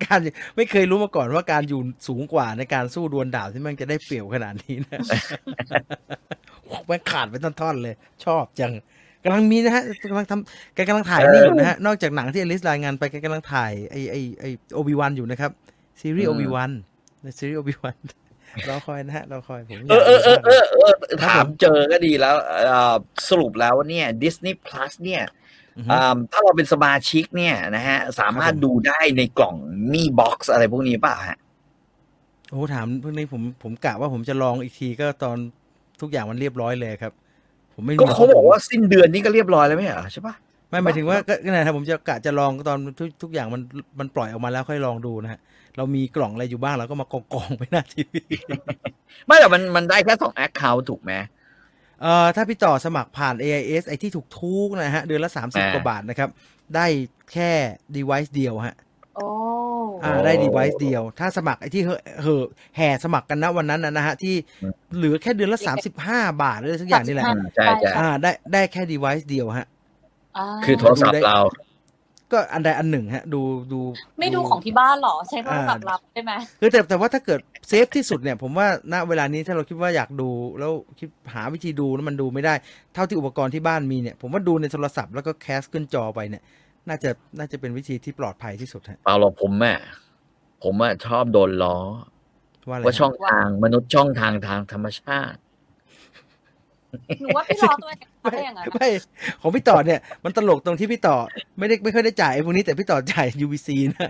การไม่เคยรู้มาก่อนว่าการอยู่สูงกว่าในการสู้ดวลดาบที่มันจะได้เปรียบขนาดนี้นะมันขาดไปท่อนๆเลยชอบจังกำลังมีนะฮะกำลังทำแกกำลังถ่ายนี่อยู่นะฮะนอกจากหนังที่อลิสรายงานไปแกกำลังถ่ายไอไอไอโอบิวันอยู่นะครับซีรีส์โอบิวันในซีรีส์โอบิวันรอคอยนะฮะรอคอยผมเออเออเออเออเออถามเจอก็ดีแล้วสรุปแล้วเนี่ย Disney Plus เนี่ยถ้าเราเป็นสมาชิกเนี่ยนะฮะสามารถดูได้ในกล่องมีบ็อกซ์อะไรพวกนี้ป่ะฮะโอ้ถามพวกนี้ผมผมกะว่าผมจะลองอีกทีก็ตอนทุกอย่างมันเรียบร้อยเลยครับผมไม่ก็เขาบอกว่าสิ้นเดือนนี้ก็เรียบร้อยแล้วไม่เหรอใช่ป่ะไม่หมายถึงว่าก็นะครับผมจะกะจะลองตอนทุกทุกอย่างมันมันปล่อยออกมาแล้วค่อยลองดูนะฮะเรามีกล่องอะไรอยู่บ้างเราก็มากองๆไปหน้าทีวีไม่แต่มันมันได้แค่สอง account ถูกไหมเอ่อถ้าพี่ต่อสมัครผ่าน เอ ไอ เอส ไอ้ที่ถูกทุกนะฮะเดือนละสามสิบกว่าบาทนะครับได้แค่ device เดียวฮะโอ้อ่าได้ device เดียวถ้าสมัครไอ้ที่เหอะแห่สมัครกันนะวันนั้นนะฮะที่เหลือแค่เดือนละสามสิบห้าบาทหรือสักอย่างนี่แหละใช่ๆอ่าได้ได้แค่ device เดียวฮะคือโทรศัพท์เราก็อันใดอันหนึ่งฮะดูดูไม่ดูของที่บ้านหรอใช้โทรศัพท์รับใช่ไหมคือแต่แต่ว่าถ้าเกิดเซฟที่สุดเนี่ยผมว่าณเวลานี้ถ้าเราคิดว่าอยากดูแล้วคิดหาวิธีดูแล้วมันดูไม่ได้เท่าที่อุปกรณ์ที่บ้านมีเนี่ยผมว่าดูในโทรศัพท์แล้วก็แคสขึ้นจอไปเนี่ยน่าจะน่าจะเป็นวิธีที่ปลอดภัยที่สุดฮะเปล่าหรอกผมแม่ผมอ่ะชอบโดนล้อว่าช่องทางมนุษย์ช่องทางทางธรรมชาติหนูว่าพี่ล้อตัวเองได้ยังไงไม่ของพี่ต่อเนี่ยมันตลกตรงที่พี่ต่อไม่ได้ไม่ค่อยได้จ่ายไอ้พวกนี้แต่พี่ต่อจ่าย ยู วี ซี นะ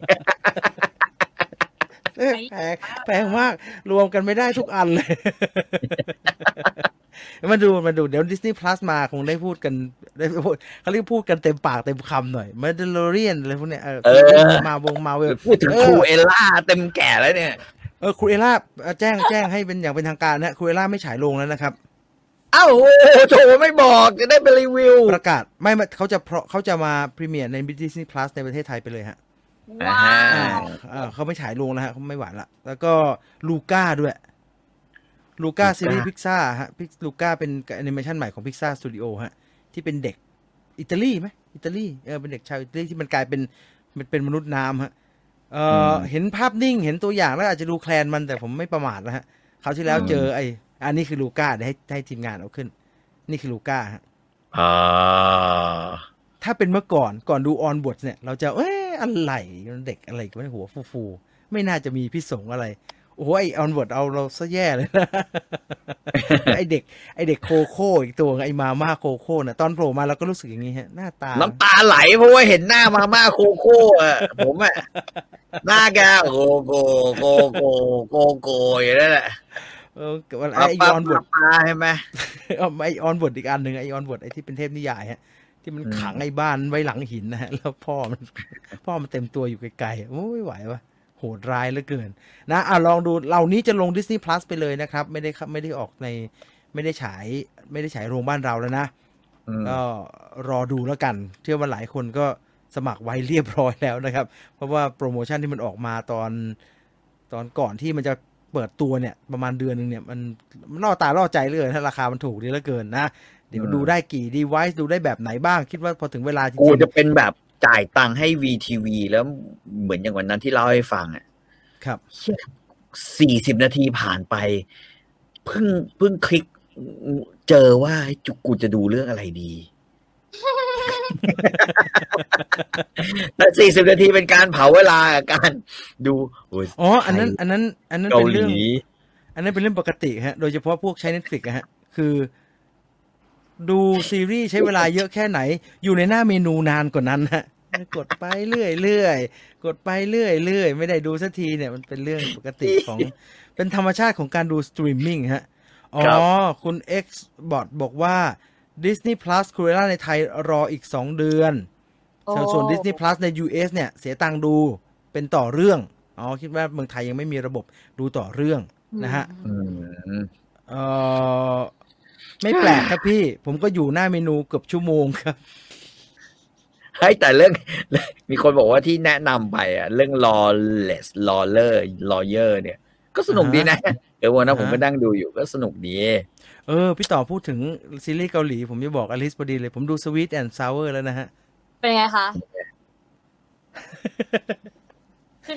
แพงแพงมากรวมกันไม่ได้ทุกอันเลยมาดูมาดูเดี๋ยว Disney Plus มาคงได้พูดกันได้พูดเขาเรียกพูดกันเต็มปากเต็มคำหน่อย Mandalorian อะไรพวกเนี้ยเออมาวงมาเวลพูดถึงครูเอล่าเต็มแก่แล้วเนี่ยเออครูเอล่าแจ้งแจ้งให้เป็นอย่างเป็นทางการนะครูเอล่าไม่ฉายโรงแล้วนะครับอ้าวโอ้โหไม่บอกจะได้ไปรีวิวประกาศไม่เขาจะเพราะเขาจะมาพรีเมียร์ใน Disney Plus ในประเทศไทยไปเลยฮะว้าวเขาไม่ฉายโรงแล้วฮะเขาไม่หวานละแล้วก็ลูก้าด้วยลูก้าซีรีส์พิกซ่าฮะพิกลูก้าเป็นแอนิเมชันใหม่ของพิกซ่าสตูดิโอฮะที่เป็นเด็กอิตาลีไหมอิตาลีเออเป็นเด็กชาวอิตาลีที่มันกลายเป็นมันเป็นมนุษย์น้ำฮะเออเห็นภาพนิ่งเห็นตัวอย่างแล้วอาจจะดูแคลนมันแต่ผมไม่ประมาทนะฮะคราวที่แล้วเจอไออันนี้คือลูก้าเดี๋ยวให้ให้ทีมงานเอาขึ้นนี่คือลูก้าฮะอ่าถ้าเป็นเมื่อก่อนก่อนดูออนบทเนี่ยเราจะเอ้ยอะไรเด็กอะไรกันหัวฟูๆไม่น่าจะมีพิสงอะไรโอ้ยออนบทเอาเราซะแย่เลยนะไอเด็กไอเด็กโคโค่อีกตัวไอมาม่าโคโค่น่ะตอนโผล่มาเราก็รู้สึกอย่างนี้ฮะหน้าตาน้ำตาไหลเพราะว่าเห็นหน้ามาม่าโคโค่อ่ะผมอ่ะหน้าแกโกโกโกโกโกโกอย่างนั้นแหละเออไอออนบทใช่ไหมไอออนบทอีกอันหนึ่งไอออนบทไอที่เป็นเทพนิยายฮะที่มันขังไอ้บ้านไว้หลังหินนะฮะแล้วพ่อมันพ่อมันเต็มตัวอยู่ไกลๆโอ้ไม่ไหววะโหดร้ายเหลือเกินนะอ่ะลองดูเหล่านี้จะลง Disney Plus ไปเลยนะครับไม่ได้ไม่ได้ออกในไม่ได้ฉายไม่ได้ฉายโรงบ้านเราแล้วนะก็รอดูแล้วกันเชื่อว่าหลายคนก็สมัครไว้เรียบร้อยแล้วนะครับเพราะว่าโปรโมชั่นที่มันออกมาตอนตอนก่อนที่มันจะเปิดตัวเนี่ยประมาณเดือนนึงเนี่ยมันมันล่อตาล่อใจเหลือเกินถ้าราคามันถูกดีเหลือเกินนะเดี๋ยวดูได้กี่ device ดูได้แบบไหนบ้างคิดว่าพอถึงเวลาจริงๆกูจะเป็นแบบจ่ายตังค์ให้ วี ที วี แล้วเหมือนอย่างวันนั้นที่เล่าให้ฟังอ่ะครับสี่สิบนาทีผ่านไปเพิ่งเพิ่งคลิกเจอว่าจุกกูจะดูเรื่องอะไรดีแต่สี่สิบนาทีเป็นการเผาเวลาการดูอ๋ออันนั้นอันนั้นอันนั้นเป็นเรื่องอันนั้นเป็นเรื่องปกติฮะโดยเฉพาะพวกใช้ Netflix นะฮะคือดูซีรีส์ใช้เวลาเยอะแค่ไหนอยู่ในหน้าเมนูนานกว่านั้นฮะกดไปเรื่อยๆกดไปเรื่อยๆไม่ได้ดูสักทีเนี่ยมันเป็นเรื่องปกติของเป็นธรรมชาติของการดูสตรีมมิ่งฮะอ๋อคุณ X บอทบอกว่า Disney Plus คูเรล่าในไทยรออีกสองเดือนส่วน Disney Plus ใน ยู เอส เนี่ยเสียตังค์ดูเป็นต่อเรื่องอ๋อคิดว่าเมืองไทยยังไม่มีระบบดูต่อเรื่องนะฮะเอ่อไม่แปลกครับพี่ผมก็อยู่หน้าเมนูเกือบชั่วโมงครับเฮ้ยแต่เรื่องมีคนบอกว่าที่แนะนำไปอ่ะเรื่อง lawless lawler lawyer เนี่ยก็สนุกดีนะเออวันนั้นผมก็นั่งดูอยู่ก็สนุกดีเออพี่ต่อพูดถึงซีรีส์เกาหลีผมจะบอกอลิสพอดีเลยผมดู Sweet and Sour แล้วนะฮะเป็นไงคะ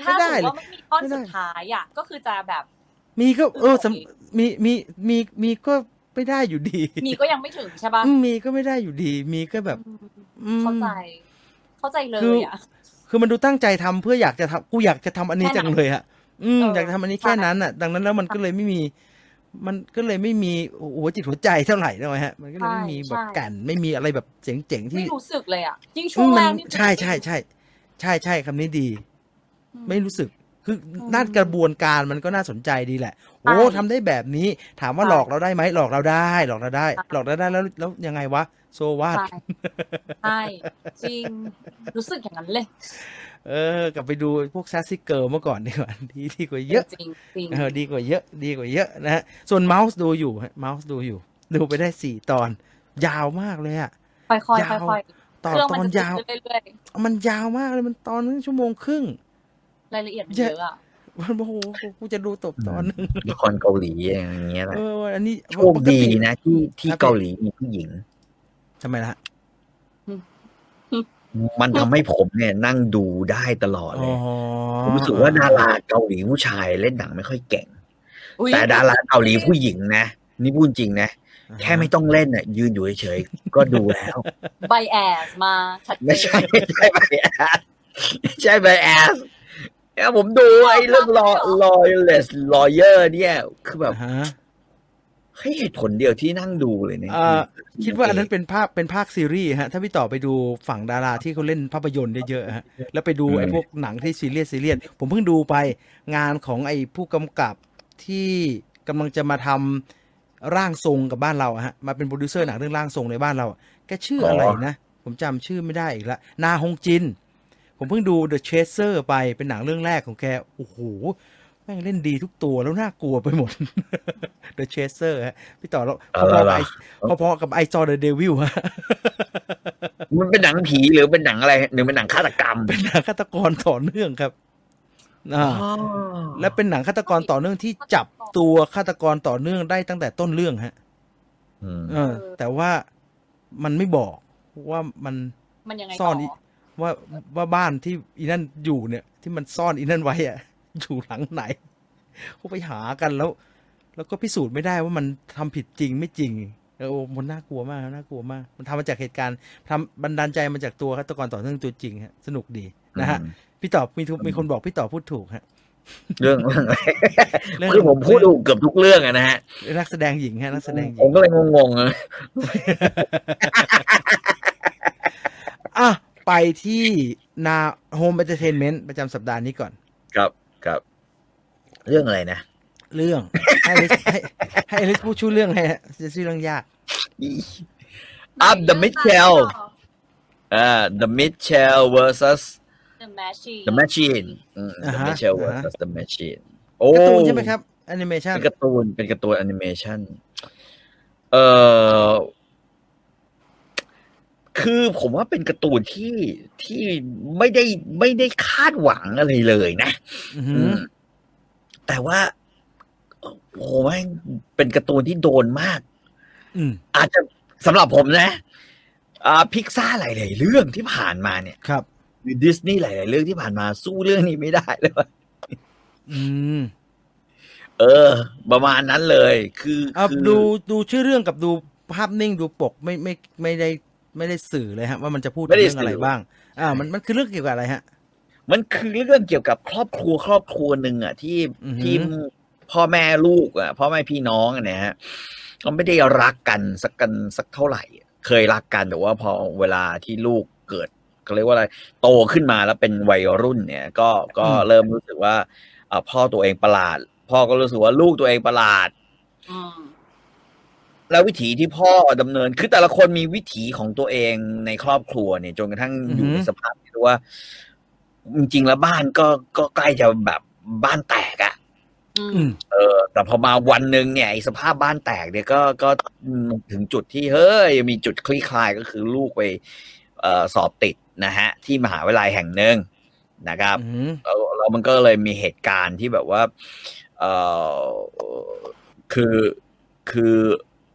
ถ้าสมมติว่ามันมีท่อนสุดท้ายอ่ะก็คือจะแบบมีก็เออมีมีมีมีก็ไม่ได้อยู่ดีมีก็ยังไม่ถึงใช่ป่ะมีก็ไม่ได้อยู่ดีมีก็แบบเข้าใจเข้าใจเลยอ่ะคือมันดูตั้งใจทำเพื่ออยากจะทำกูอยากจะทำอันนี้จังเลยอ่ะอืมอยากทำอันนี้แค่นั้นอ่ะดังนั้นแล้วมันก็เลยไม่มีมันก็เลยไม่มีหัวจิตหัวใจเท่าไหร่ด้วยฮะมันก็เลยไม่มีแบบกันไม่มีอะไรแบบเจ๋งๆที่ไม่รู้สึกเลยอ่ะยิ่งช่วงแรกนี่ใช่ใช่ใช่ใช่ใช่คำนี้ดีไม่รู้สึกคือด้านกระบวนการมันก็น่าสนใจดีแหละโอ้ทำได้แบบนี้ถามว่าหลอกเราได้ไหมหลอกเราได้หลอกเราได้หลอกเราได้แล้วแล้วยังไงวะโซวาดใช่จริงรู้สึกอย่างนั้นเลยเออกลับไปดูพวกแซสซี่เกิร์ลเมื่อก่อนดีกว่าดีดีกว่าเยอะจริงจริงเออดีกว่าเยอะดีกว่าเยอะนะฮะส่วนเมาส์ดูอยู่ฮะเมาส์ดูอยู่ดูไปได้สี่ตอนยาวมากเลยอ่ะค่อยๆค่อยๆต่อตอนยาวมันยาวมากเลยมันตอนนึงชั่วโมงครึ่งรายละเอียดมันเยอะอ่ะโอ้โหกูจะดูตบตอนนึงละครเกาหลีอย่างเงี้ยแหละเอออันนี้โชคดีนะที่ที่เกาหลีมีผู้หญิงทำไมล่ะมันทำให้ผมเนี่ยนั่งดูได้ตลอดเลยผมรู้สึกว่าดาราเกาหลีผู้ชายเล่นหนังไม่ค่อยเก่งแต่ดาราเกาหลีผู้หญิงนะนี่พูดจริงนะแค่ไม่ต้องเล่นน่ะยืนอยู่เฉยๆก็ดูแล้วไบแอสมาชัดเจนไม่ใช่ไม่ใช่ไบแอสไม่ใช่ไบแอสเนี่ยผมดูไอ้เรื่อง Loyalist Lawyer เนี่ยคือแบบให้เหตุผลเดียวที่นั่งดูเลยเนี่ยคิดว่าอันนั้นเป็นภาคเป็นภาคซีรีส์ฮะถ้าพี่ต่อไปดูฝั่งดาราที่เขาเล่นภาพยนตร์เยอะๆฮะแล้วไปดูไอ้พวกหนังที่ซีเรียสซีเรียสผมเพิ่งดูไปงานของไอ้ผู้กำกับที่กำลังจะมาทำร่างทรงกับบ้านเราฮะมาเป็นโปรดิวเซอร์หนังเรื่องร่างทรงในบ้านเราแกชื่ออะไรนะผมจำชื่อไม่ได้อีกแล้วนาฮงจินผมเพิ่งดู The Chaser ไปเป็นหนังเรื่องแรกของแกโอ้โหแม่งเล่นดีทุกตัวแล้วน่ากลัวไปหมด The Chaser ฮะพี่ต่อแล้วพอๆกับไอพอๆกับไอซอ The Devil ฮะมันเป็นหนังผีหรือเป็นหนังอะไรหรือเป็นหนังฆาตกรรมเป็นหนังฆาตกรต่อเนื่องครับอ่าและเป็นหนังฆาตกรต่อเนื่องที่จับตัวฆาตกรต่อเนื่องได้ตั้งแต่ต้นเรื่องฮะเออแต่ว่ามันไม่บอกว่ามันซ่อนว่าว่าบ้านที่อีนั่นอยู่เนี่ยที่มันซ่อนอีนั่นไว้อะอยู่หลังไหนเขาไปหากันแล้วแล้วก็พิสูจน์ไม่ได้ว่ามันทำผิดจริงไม่จริงเออมันน่ากลัวมากน่ากลัวมากมันทำมาจากเหตุการณ์ทำบันดาลใจมาจากตัวฆาตกรต่อเนื่องตัวจริงฮะสนุกดีนะฮะพี่ต่อมีมีคนบอกพี่ต่อพูดถูกฮะเรื่องเรื่องอะไรคือผมพูดถูกเกือบทุกเรื่องอะนะฮะนักแสดงหญิงฮะนักแสดงหญิงผมก็เลยงงๆอะอ่ะไปที่นาโฮมเอนเตอร์เทนเมนต์ประจำสัปดาห์นี้ก่อนครับครับเรื่องอะไรนะเรื่องให้ลิสให้ให้ลิสพูดชื่อเรื่องให้จะชื่อเรื่องยาก Up the Mitchell อ่า The Mitchell versus The Machine The Machine The Mitchell versus The Machine โอ้การ์ตูนใช่ไหมครับแอนิเมชั่นเป็นการ์ตูนเป็นการ์ตูนแอนิเมชั่นเอ่อคือผมว่าเป็นการ์ตูนที่ที่ไม่ได้ไม่ได้คาดหวังอะไรเลยนะแต่ว่าโอ้โหแม่งเป็นการ์ตูนที่โดนมากอาจจะสำหรับผมนะอ่าพิกซ่าหลายๆเรื่องที่ผ่านมาเนี่ยครับดิสนีย์หลายๆเรื่องที่ผ่านมาสู้เรื่องนี้ไม่ได้เลยอืมเออประมาณนั้นเลยคือคือดูดูชื่อเรื่องกับดูภาพนิ่งดูปกไม่ไม่ไม่ได้ไม่ได้สื่อเลยฮะว่ามันจะพูดเรื่องอะไรบ้างอ่ามันมันคือเรื่องเกี่ยวกับอะไรฮะมันคือเรื่องเกี่ยวกับครอบครัวครอบครัวหนึ่งอ่ะที่ที่พ่อแม่ลูกอ่ะพ่อแม่พี่น้องเนี่ยฮะก็ไม่ได้รักกันสักกันสักเท่าไหร่เคยรักกันแต่ว่าพอเวลาที่ลูกเกิดก็เรียกว่าอะไรโตขึ้นมาแล้วเป็นวัยรุ่นเนี่ยก็ก็เริ่มรู้สึกว่าอ่าพ่อตัวเองประหลาดพ่อก็รู้สึกว่าลูกตัวเองประหลาดแล้ววิถีที่พ่อดำเนินคือแต่ละคนมีวิถีของตัวเองในครอบครัวเนี่ยจนกระทั่งอยู่ในสภาพที่ว่าจริงๆแล้วบ้านก็ก็ใกล้จะแบบบ้านแตกอ่ะเออแต่พอมาวันนึงเนี่ยไอ้สภาพบ้านแตกเนี่ยก็ก็ถึงจุดที่เฮ้ยมีจุดคลี่คลายก็คือลูกไปเอ่อสอบติดนะฮะที่มหาวิทยาลัยแห่งหนึ่งนะครับแล้วแล้วมันก็เลยมีเหตุการณ์ที่แบบว่าเอ่อคือคือ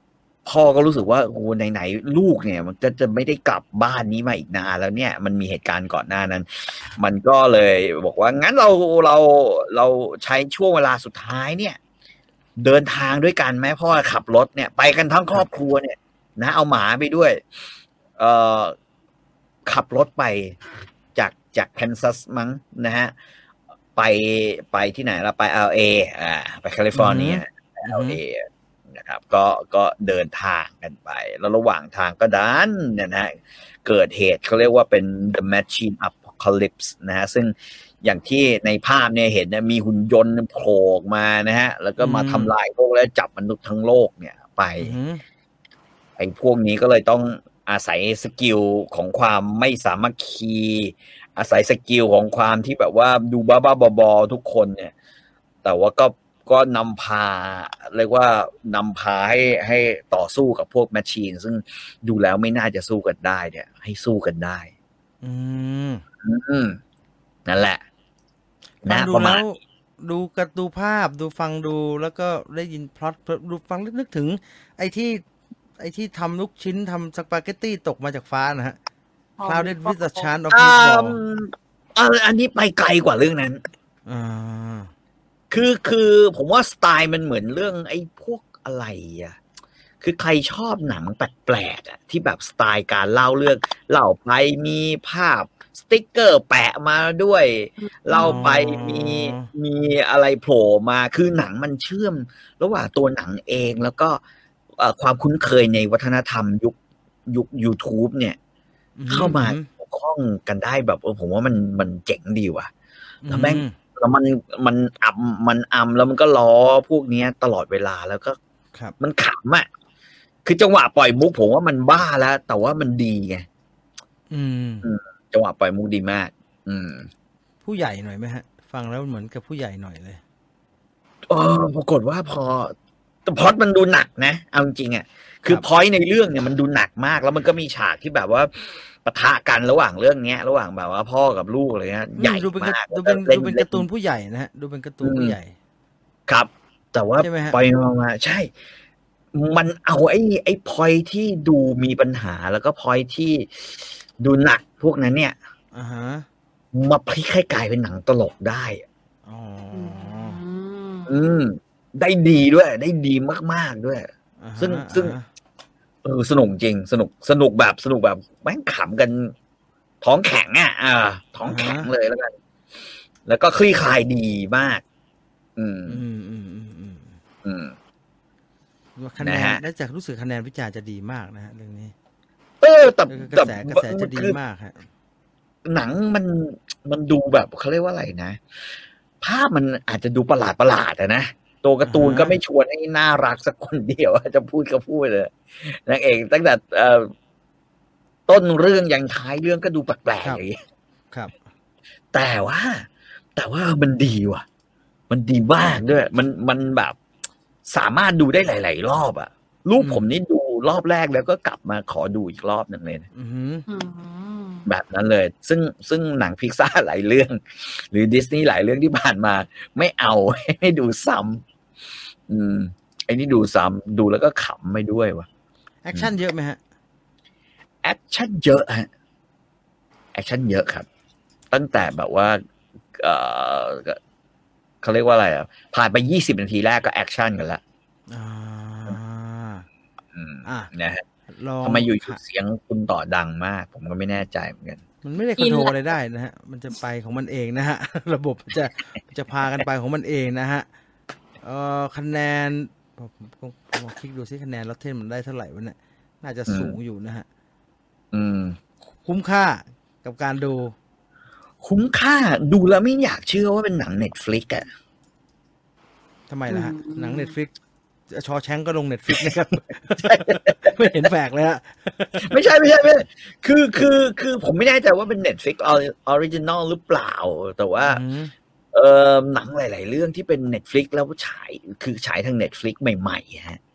พ่อก็รู้สึกว่าโอ้ไหนๆลูกเนี่ยมันจะจะไม่ได้กลับบ้านนี้มาอีกนานแล้วเนี่ยมันมีเหตุการณ์ก่อนหน้านั้นมันก็เลยบอกว่างั้นเราเราเราใช้ช่วงเวลาสุดท้ายเนี่ยเดินทางด้วยกันไหมพ่อขับรถเนี่ยไปกันทั้งครอบครัวเนี่ยนะเอาหมาไปด้วยเอ่อขับรถไปจากจากแคนซัสมั้งนะฮะไปไปที่ไหนล่ะไป แอล เอ อ่าไปแคลิฟอร์เนีย แอล เอ นะครับก็ก็เดินทางกันไปแล้วระหว่างทางก็ดันเนี่ยนะเกิดเหตุเขาเรียกว่าเป็น The Machine Apocalypse นะฮะซึ่งอย่างที่ในภาพเนี่ยเห็นนะมีหุ่นยนต์โผล่ออกมานะฮะแล้วก็มาทำลายโลกและจับมนุษย์ทั้งโลกเนี่ยไปไอ้พวกนี้ก็เลยต้องอาศัยสกิลของความไม่สามัคคีอาศัยสกิลของความที่แบบว่าดูบ้าๆบอๆทุกคนเนี่ยแต่ว่าก็ก็นำพาเรียกว่านำพาให้ให้ต่อสู้กับพวกแมชชีนซึ่งดูแล้วไม่น่าจะสู้กันได้เนี่ยให้สู้กันได้อืมอืมนั่นแหละนะประมาณดูกระดูภาพดูฟังดูแล้วก็ได้ยินพล็อตดูฟังนึกถึงไอ้ที่ไอ้ที่ทำลูกชิ้นทำสปาเกตตี้ตกมาจากฟ้านะฮะ Clouded with a chance of meatball อันนี้ไปไกลกว่าเรื่องนั้นอ่าคือคือผมว่าสไตล์มันเหมือนเรื่องไอ้พวกอะไรอ่ะคือใครชอบหนังแปลกๆอ่ะที่แบบสไตล์การเล่าเรื่องเล่าไปมีภาพสติ๊กเกอร์แปะมาด้วยเล่าไปมีมีอะไรโผล่มาคือหนังมันเชื่อมระหว่างตัวหนังเองแล้วก็ความคุ้นเคยในวัฒนธรรมยุคยุค YouTube เนี่ยเข้ามาเกี่ยวข้องกันได้แบบเออผมว่ามันมันเจ๋งดีว่ะแล้วแม่งแล้วมันมันอัมมันอัมแล้วมันก็ล้อพวกนี้ตลอดเวลาแล้วก็มันขำอ่ะคือจังหวะปล่อยมุกผมว่ามันบ้าแล้วแต่ว่ามันดีไงอืมจังหวะปล่อยมุกดีมากอืมผู้ใหญ่หน่อยไหมฮะฟังแล้วเหมือนกับผู้ใหญ่หน่อยเลยเออปรากฏว่าพอแต่พล็อตมันดูหนักนะเอาจริงๆอ่ะคือพอยต์ในเรื่องเนี่ยมันดูหนักมากแล้วมันก็มีฉากที่แบบว่าปะทะกันระหว่างเรื่องเนี้ยระหว่างแบบว่าพ่อกับลูกอะไรเงี้ยใหญ่มากดูเป็นดูเป็นการ์ตูนผู้ใหญ่นะฮะดูเป็นการ์ตูนผู้ใหญ่ครับแต่ว่าไปมาใช่มันเอาไอ้ไอ้พอยต์ที่ดูมีปัญหาแล้วก็พอยต์ที่ดูหนักพวกนั้นเนี่ยอ่าฮะมาพลิกให้กลายเป็นหนังตลกได้อ๋ออืมได้ดีด้วยได้ดีมากๆด้วยซึ่งซึ่งเออสนุกจริงสนุกสนุกแบบสนุกแบบแม่งขำกันท้องแข็งอ่ะอ่าท้องแข็งเลยแล้วกันแล้วก็คลี่คลายดีมากอืมอืมอืมอืมอืมอืมคะแนนได้จากรู้สึกคะแนนวิจารณ์จะดีมากนะฮะเรื่องนี้เออแต่กระแสกระแสจะดีมากฮะหนังมันมันดูแบบเขาเรียกว่าอะไรนะภาพมันอาจจะดูประหลาดประหลาดอะนะตัวการ์ตูนก็ไม่ชวนให้น่ารักสักคนเดียวจะพูดก็พูดเลยนางเอกตั้งแต่ต้นเรื่องยันท้ายเรื่องก็ดูแปลกๆอย่างนี้ครับแต่ว่าแต่ว่ามันดีว่ะมันดีมากด้วยมันมันแบบสามารถดูได้หลายๆรอบอ่ะลูกผมนี่ดูรอบแรกแล้วก็กลับมาขอดูอีกรอบหนึ่งเลยนะแบบนั้นเลยซึ่งซึ่งหนังพิกซ่าหลายเรื่องหรือดิสนีย์หลายเรื่องที่ผ่านมาไม่เอาให้ดูซ้ำอืมไอ้นี่ดูซ้ำดูแล้วก็ขำไม่ด้วยว่ะแอคชั่นเยอะไหมฮะแอคชั่นเยอะฮะแอคชั่นเยอะครับตั้งแต่แบบว่าเออเขาเรียกว่าอะไรอ่ะผ่านไปยี่สิบนาทีแรกก็แอคชั่นกันแล้วอ่าอืมนะฮะทำไมอยู่ๆเสียงคุณต่อดังมากผมก็ไม่แน่ใจเหมือนกันมันไม่ได้คอนโทรลอะไรได้นะฮะมันจะไปของมันเองนะฮะระบบจะจะพากันไปของมันเองนะฮะเอ่อคะแนนผมลองคลิกดูซิคะแนนแล้วเทนมันได้เท่าไหร่วะเนี่ยน่าจะสูงอยู่นะฮะอืมคุ้มค่ากับการดูคุ้มค่าดูแล้วไม่อยากเชื่อว่าเป็นหนัง Netflix อ่ะทำไมล่ะฮะหนัง Netflix ชอแชงก็ลง Netflix นะครับไม่เห็นแปลกเลยฮะไม่ใช่ไม่ใช่ไม่คือคือคือผมไม่แน่ใจว่าเป็น Netflix Original หรือเปล่าแต่ว่าเอ่อหนังหลายๆเรื่องที่เป็น Netflix แล้วฉายคือฉายทาง Netflix ใหม่ๆฮะ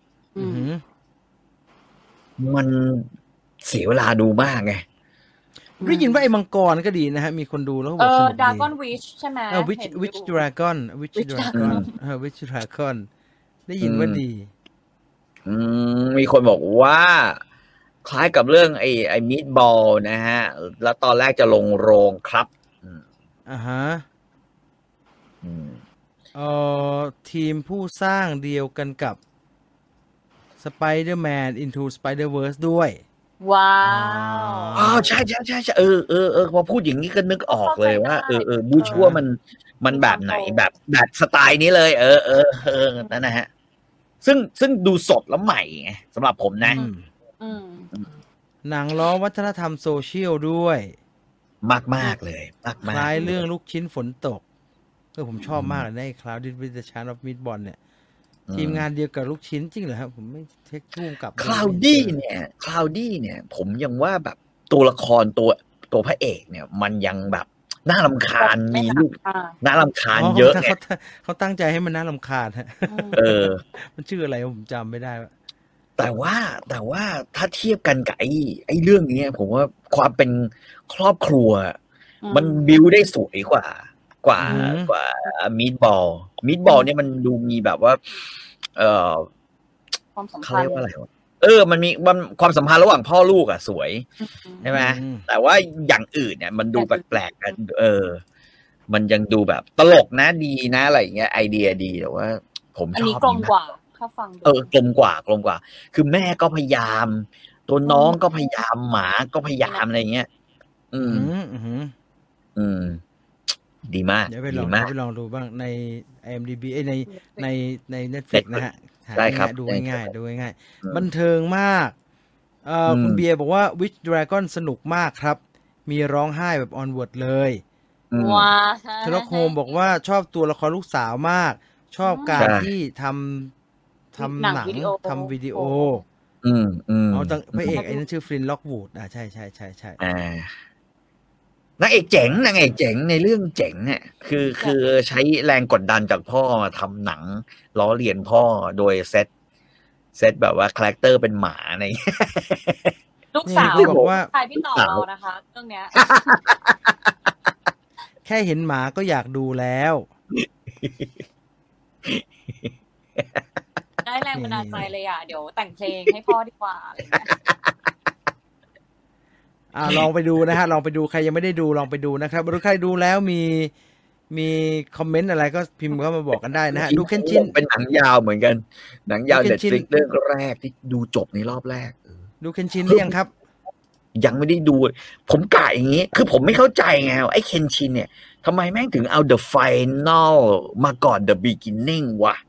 มันเสียเวลาดูมากไงได้ยินว่าไอ้มังกรก็ดีนะฮะมีคนดูแล้วบอกสนุกดี Dragon Wish ใช่ไหมเออ Witch Witch Dragon Witch Dragon เออ Witch Dragon ได้ยินว่าดีอืมมีคนบอกว่าคล้ายกับเรื่องไอ้ไอ้มีดบอลนะฮะแล้วตอนแรกจะลงโรงครับอืมอ่าฮะอืมเอ่อทีมผู้สร้างเดียวกันกับ Spider-Man Into Spider-Verse ด้วยว้าอ๋วอใช่ใช่ใช่ใช่เออเออเออพอพูดอย่างนี้ก็นึกออกเลยว่าเออเออบูชัวมันมันแบบไหนแบบแบบสไตล์นี้เลย เออเออเออนั่นนะฮะ ซึ่งซึ่งดูสดแล้วใหม่ไงสำหรับผมนะอืมอืมหนังล้อวัฒนธรรมโซเชียลด้วยมากมากๆเลย มากคมากล้ายเรื่องลูกชิ้นฝนตกเออผมชอบมากเลยในคลาวดิวิดชานอฟมิดบอลเนี่ย ทีมงานเดียวกับลูกชิ้นจริงเหรอครับ ผมไม่เช็คทุ่มกับคลาวดี้เนี่ยคลาวดี้เนี่ย ผมยังว่าแบบตัวละครตัวตัวพระเอกเนี่ย มันยังแบบน่ารำคาญมีลูกอ่าน่ารำคาญเยอะไงเขาเขาตั้งใจให้มันน่ารำคาญฮะเออมันชื่ออะไรผมจำไม่ได้ว่าแต่ว่าแต่ว่าถ้าเทียบกันกับไอ้ไอ้เรื่องนี้ผมว่าความเป็นครอบครัวอืมันบิวได้สวยกว่า กว่าอืมกว่ามีดบอลมีดบอลเนี่ยมันดูมีแบบว่า เออความสัมเขาพันเรียธ์กว่าอะไรวะเออ มันมีมันความสัมพันธ์ระหว่างพ่อลูกอะสวยใช่ไหมอืมแต่ว่าอย่างอื่นเนี่ย มันดูแปลกๆกัน เออ มันยังดูแบบตลกนะดีนะอะไรอย่างเงี้ยไอเดียดีแต่ว่า ผมอันชนี้อบกลมนี่กว่า ถ้าฟังดูเออกลมกว่ากลมกว่า คือแม่ก็พยายาม ตัวน้องก็พยายามหมาก็พยายามอะไรเงี้ย อือืมมอืมอืมอืม ดีมากเดี๋ยวไปลดีองมากเดี๋ยวไปลองดูบ้างใน ไอ เอ็ม ดี บี เอ้ยในในใน Netflix นะฮะหาได้ครับง่ายๆดูได้ง่ายๆดูง่ายอืมๆบันเทิงมากเอ่ออมคุณเบียร์บอกว่า Witch Dragon สนุกมากครับ มีร้องไห้แบบ onward เลยอืมว้าเชลล็อกโฮมบอกว่าชอบตัวละครลูกสาวมาก ชอบการใช่ที่ทำทำหนังหนังวิดีโอทำวิดีโออืมอืมเอาตังพระเอกไอ้นั่นชื่อฟลินล็อกวูดอ่าใช่ใช่ใช่ใช่อ่านางเอกเจ๋งนางเอกเจ๋งในเรื่องเจ๋งเนี่ยคือคือใช้แรงกดดันจากพ่อมาทำหนังล้อเลียนพ่อโดยเซตเซตแบบว่าคาแรคเตอร์เป็นหมาในลูกสาวนี่บอกว่าชายพี่ต่อเรานะคะ เรื่องเนี้ยแค่เห็นหมาก็อยากดูแล้วได้แรงบันดาลใจเลยอ่ะ เดี๋ยวแต่งเพลงให้พ่อดีกว่าอะไรเงี้ยอ่าลองไปดูนะฮะลองไปดูใครยังไม่ได้ดูลองไปดูนะครับหรือใครดูแล้วมีมีคอมเมนต์อะไรก็พิมพ์เข้ามาบอกกันได้นะฮะดูเคนชินเป็นหนังยาวเหมือนกัน หนังยาวดูเคนเน็ตชินฟลิกเรื่องแรกที่ดูจบในรอบแรกเออดูเคนชินหรือยังครับยังไม่ได้ดู ผมกะอย่างนี้ คือผมไม่เข้าใจไงไอ้เคนชินเนี่ยทำไมแม่งถึงเอา The Final มาก่อน The Beginning วะ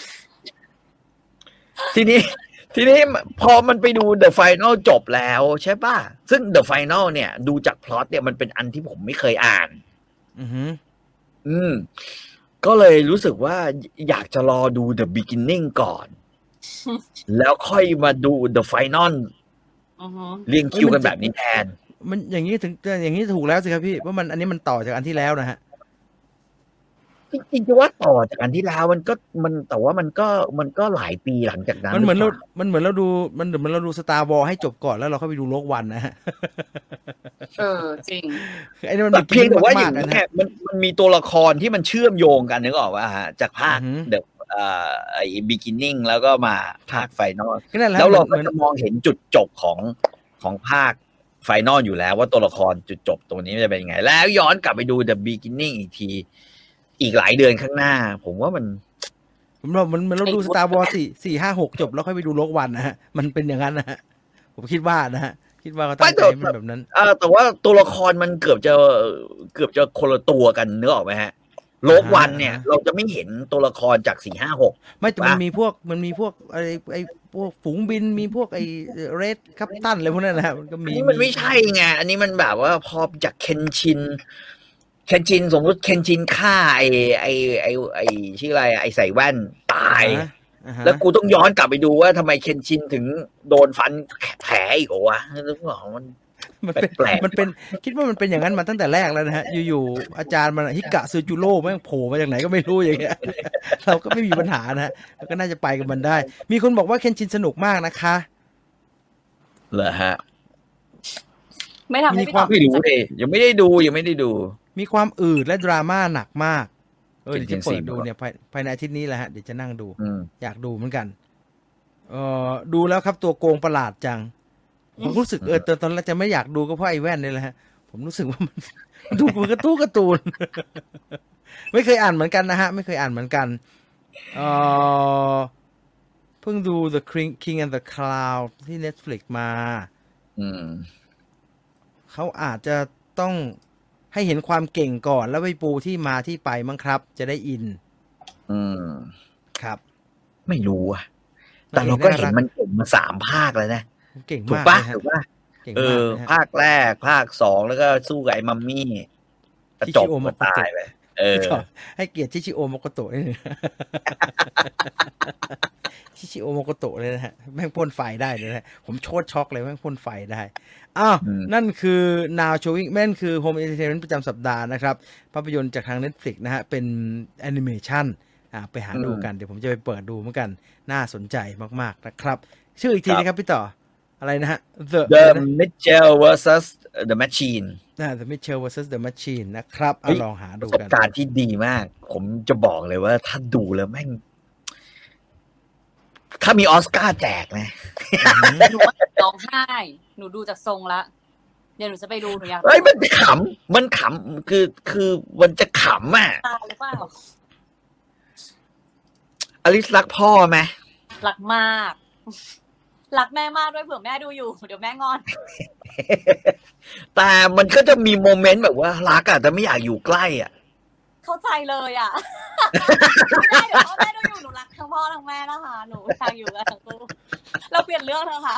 ทีนี้ ทีนี้พอมันไปดู The Final จบแล้วใช่ป่ะ ซึ่ง The Final เนี่ย ดูจากพล็อตเนี่ยมันเป็นอันที่ผมไม่เคยอ่านอือหืออืม ก็เลยรู้สึกว่าอยากจะรอดู The Beginning ก่อน แล้วค่อยมาดู The Final อือฮึเรียงคิวกันแบบนี้แทนมันอย่างนี้ถึงอย่างนี้ถูกแล้วสิครับพี่เพราะมันอันนี้มันต่อจากอันที่แล้วนะฮะจริงๆจะว่าต่อจากอันที่แล้วมันก็มันแต่ว่ามันก็มันก็หลายปีหลังจากนั้นมันเหมือนเราปล่มันเหมือนเราดูมันเหมือนเราดูสตาร์วอลให้จบก่อนแล้วเราเข้าไปดูโลกวันนะฮะเออ จริงไอ้นี่มันแต่เพียงแต่ว่าอมาย่าก งๆนี้นะแค่ฮะมันมันมีตัวละครที่มันเชื่อมโยงกันนึกออกว่าฮะจากภาคอือหือเดอะเอ่อไอ้ beginning แล้วก็มาภาคไฟนอลก็นั่นแหละแล้วเราเหก็มือนจะมองเห็นจุดจบของของภาคไฟนอลอยู่แล้วว่าตัวละครจุดจบตรงนี้จะเป็นยังไง แล้วย้อนกลับไปดู The Beginning อีกที อีกหลายเดือนข้างหน้า ผมว่ามันผมเรามันมันเราดูสตาร์วอลสี่สี่ห้าหกจบแล้วค่อยไปดูโลกวันนะฮะมันเป็นอย่างนั้นนะฮะผมคิดว่านะฮะคิดว่าเขาตั้งใจให้มันแบบนั้นเออแต่ว่าตัวละครมันเกือบจะเกือบจะคนละตัวกันนึกออกไหมฮะโลกวันเนี่ยอ่าเราจะไม่เห็นตัวละครจากสี่ห้าหกไม่แต่มันว่ามีมีพวกมันมีพวกไอ้ไอ้พวกฝูงบินมีพวกไอ้เรดคัปตันอะไรพวกนั้นนะฮะมันก็อันมีนี้มันไม่ใช่ไงอันนี้มันแบบว่าพอจากเคนชินเคนชินสมมติเคนชินฆ่าไอ้ไอ้ไอ้ไอ้ชื่ออะไรไอ้ใส่แว่นตายอ่าอ่าฮะแล้วกูต้องย้อนกลับไปดูว่าทำไมเคนชินถึงโดนฟันแผลอีกเหรอวะนึกว่ามันมันเป็นแปลกๆมันเป็นคิดว่ามันเป็นอย่างนั้นมาตั้งแต่แรกแล้วนะฮะอยู่ๆอาจารย์มันฮิกะซูจูโร่แม่งโผล่มาจากไหนก็ไม่รู้อย่างเงี้ย เราก็ไม่มีปัญหานะฮะเราก็น่าจะไปกับมันได้ มีคนบอกว่าเคนชินสนุกมากนะคะเหรอฮะไม่ทำให้มีพี่ควาต่มอไม่รู้เลยยังไม่ได้ดูยังไม่ได้ดูมีความอืดและดราม่าหนักมากเออเคนชิเดี๋ยวน จะเปิดสี่ดูเนี่ยภายภายในอาทิตย์นี้แหละฮะเดี๋ยวจะนั่งดูอืมอยากดูเหมือนกันเอ่อดูแล้วครับตัวโกงประหลาดจังผมรู้สึกเออตอนตอนแรกจะไม่อยากดูก็เพราะไอ้แว่นนี่แหละฮะผมรู้สึกว่ามันดูเหมือนการ์ตูนการ์ตูนไม่เคยอ่านเหมือนกันนะฮะไม่เคยอ่านเหมือนกันเอ่อเพิ่งดู The King King and the Cloud ที่ Netflix มาอืมเขาอาจจะต้องให้เห็นความเก่งก่อนแล้วไปปูที่มาที่ไปมั้งครับจะได้อินอืมครับไม่รู้อ่ะแต่เราก็เห็นมันเก่งมาสามภาคแล้วนะเก่งมากถูกป่ะถูกป่ะเออภาคแรกภาคสองแล้วก็สู้กับไอ้มัมมี่กระจกมาตายไปเออให้เกียรติชิชิโอโมโกโตะนิดนึงชิชิโอโมโกโตะเลยนะฮะแม่งพ่นไฟได้เลยนะผมโคตรช็อกเลยแม่งพ่นไฟได้อ้าวนั่นคือ Now Showing แม่นคือ Home Entertainment ประจำสัปดาห์นะครับภาพยนตร์จากทาง Netflix นะฮะเป็นแอนิเมชันอ่าไปหาดูกันเดี๋ยวผมจะไปเปิดดูเหมือนกันน่าสนใจมากๆนะครับชื่ออีกทีนะครับพี่ต่ออะไรนะฮะ The The Mitchell versus The Machine นะ The Mitchell versus The Machine นะครับเอาลองหาดูกันประสบการณ์ที่ดีมากผมจะบอกเลยว่าถ้าดูแล้วแม่งถ้ามีออสการ์แจกนะหนูร้องไห้หนูดูจากทรงละเดี๋ยวหนูจะไปดูหนูอยากเฮ้ยมันขำมันขำคือคือมันจะขำอ่ะตายหรือเปล่าอลิซรักพ่อไหมรักมากรักแม่มากด้วยเผื่อแม่ดูอยู่เดี๋ยวแม่งอนแต่มันก็จะมีโมเมนต์แบบว่ารักอ่ะแต่ไม่อยากอยู่ใกล้อ่ะเข้าใจเลยอ่ะไม่ได้เดี๋ยวพ่อแม่ดูอยู่หนูรักทั้งพ่อทั้งแม่นะคะหนูอยากอยู่กันทั้งคู่เราเปลี่ยนเรื่องเถอะค่ะ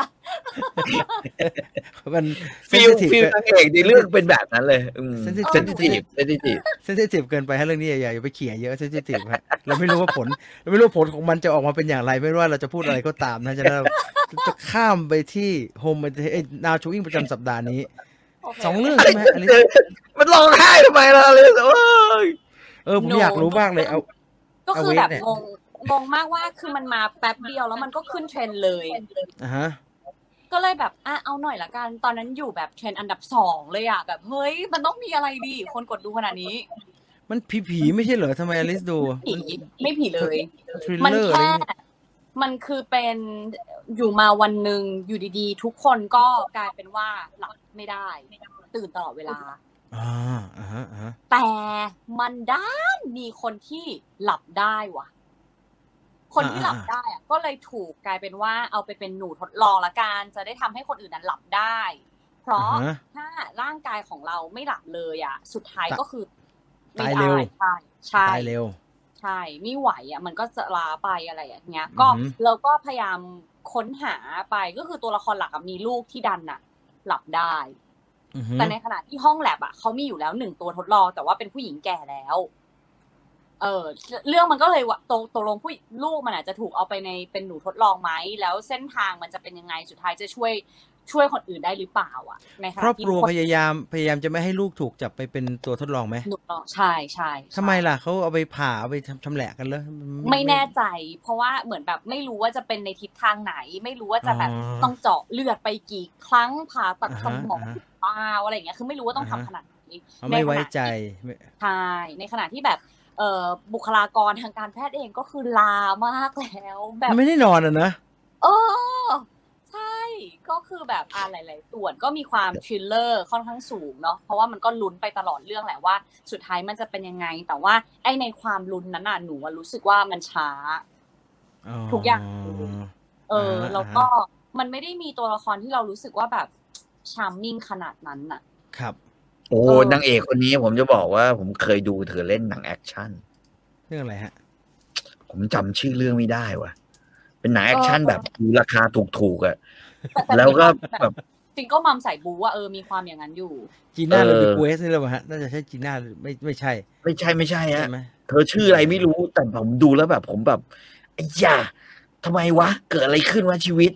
มันฟีลฟีลนางเอกในเรื่องเป็นแบบนั้นเลยเซนซิทีฟเซนซิทีฟเซนซิทีฟเกินไปให้เรื่องนี้อย่าอย่าไปเขี่ยเยอะเซนซิทีฟฮะเราไม่รู้ว่าผลเราไม่รู้ผลของมันจะออกมาเป็นอย่างไรไม่ว่าเราจะพูดอะไรก็ตามนะฉะนั้นจะข้ามไปที่โฮมเอ้ย Now Showing ประจำสัปดาห์นี้สองเรื่องใช่ไหมอลิซมันร้องไห้ทำไมล่ะอลิซเออผมอยากรู้บ้างเลยเอาก็คือแบบงงงงมากว่าคือมันมาแป๊บเดียวแล้วมันก็ขึ้นเทรนด์เลยอ่าฮะก็เลยแบบอ่ะเอาหน่อยละกันตอนนั้นอยู่แบบเทรนด์อันดับสองเลยอ่ะแบบเฮ้ยมันต้องมีอะไรดีคนกดดูขนาดนี้มันผีๆไม่ใช่เหรอทำไมอลิซดูผีไม่ผีเลยมันแค่มันคือเป็นอยู่มาวันนึงอยู่ดีๆทุกคนก็กลายเป็นว่าหลับไม่ได้ตื่นตลอดเวลาอ่าอ่าฮะอ่าแต่มันด้านมีคนที่หลับได้ว่ะคนที่หลับได้อะก็เลยถูกกลายเป็นว่าเอาไปเป็นหนูทดลองละกันจะได้ทำให้คนอื่นนั้นหลับได้เพราะถ้าร่างกายของเราไม่หลับเลยอ่ะสุดท้ายก็คือตายเร็วใช่ใช่ตายเร็วใช่ไม่ไหวอ่ะมันก็จะล้าไปอะไรอย่างเงี้ยก็เราก็พยายามค้นหาไปก็คือตัวละครหลักมีลูกที่ดันน่ะหลับได้แต่ในขณะที่ห้องแลบอ่ะเขามีอยู่แล้วหนึ่งตัวทดลองแต่ว่าเป็นผู้หญิงแก่แล้วเออเรื่องมันก็เลยว่าตกตกลงผู้ลูกมันอาจจะถูกเอาไปในเป็นหนูทดลองไหมแล้วเส้นทางมันจะเป็นยังไงสุดท้ายจะช่วยช่วยคนอื่นได้หรือเปล่าอ่ะในขณะที่ครอบครัวพยายามพยายามจะไม่ให้ลูกถูกจับไปเป็นตัวทดลองไหมใช่ใช่ทำไมล่ะเขาเอาไปผ่าเอาไปชำแหละกันเลยไม่แน่ใจเพราะว่าเหมือนแบบไม่รู้ว่าจะเป็นในทิศทางไหนไม่รู้ว่าจะแบบต้องเจาะเลือดไปกี่ครั้งผ่าตัดสมองตาอะไรอย่างเงี้ยคือไม่รู้ว่าต้องทำขนาดนี้ไม่ไว้ใจใช่ในขณะที่แบบเอ่อบุคลากรทางการแพทย์เองก็คือลามากแล้วแบบไม่ได้นอนอ่ะนะเออใช่ก็คือแบบอ่าหลายๆส่วนก็มีความทริลเลอร์ค่อนข้างสูงเนาะเพราะว่ามันก็ลุ้นไปตลอดเรื่องแหละว่าสุดท้ายมันจะเป็นยังไงแต่ว่าไอ้ในความลุ้นนั้นน่ะหนูรู้สึกว่ามันช้าทุกอย่างเออแล้วก็มันไม่ได้มีตัวละครที่เรารู้สึกว่าแบบชาร์มมิ่งขนาดนั้นน่ะครับโอ้นางเอกคนนี้ผมจะบอกว่าผมเคยดูเธอเล่นหนังแอคชั่นเรื่องอะไรฮะผมจำชื่อเรื่องไม่ได้ว่ะเป็นหนังแอคชั่นแบบราคาถูกๆอ่ะแล้วก็แบบซิงเกิลมัมใส่บูว่าเออมีความอย่างนั้นอยู่จีน่าโรดิเกสนี่แหละฮะน่าจะใช่จีน่าไม่ไม่ใช่ไม่ใช่ไม่ใช่ฮะเธอชื่ออะไรไม่รู้แต่ผมดูแล้วแบบผมแบบไอ้ย่าทำไมวะเกิดอะไรขึ้นวะชีวิต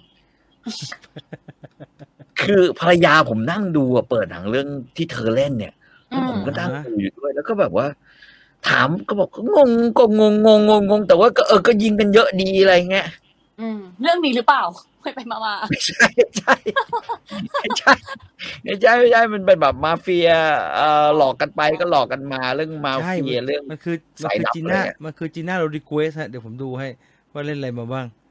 คือภรรยาผมนั่งดูอ่ะเปิดหนังเรื่องที่เธอเล่นเนี่ยผมก็นั่งดูอยู่ด้วยแล้วก็แบบว่าถามก็บอกงงก็งงงงงงแต่ว่าก็เออก็ยิงกันเยอะดีอะไรเงี้ยอืมเรื่องนี้หรือเปล่าไปไปมาๆไม่ใช่ใช่ไม่ใช่ไม่ใช่ไม่ใช่มันเป็นแบบมาเฟียเอ่อหลอกกันไปก็หลอกกันมาเรื่องมาเฟียเรื่องมันคือมันคือจีน่ามันคือจีน่าโรดิเกสฮะเดี๋ยวผมดูให้ว่าเล่นอะไรมาบ้างคื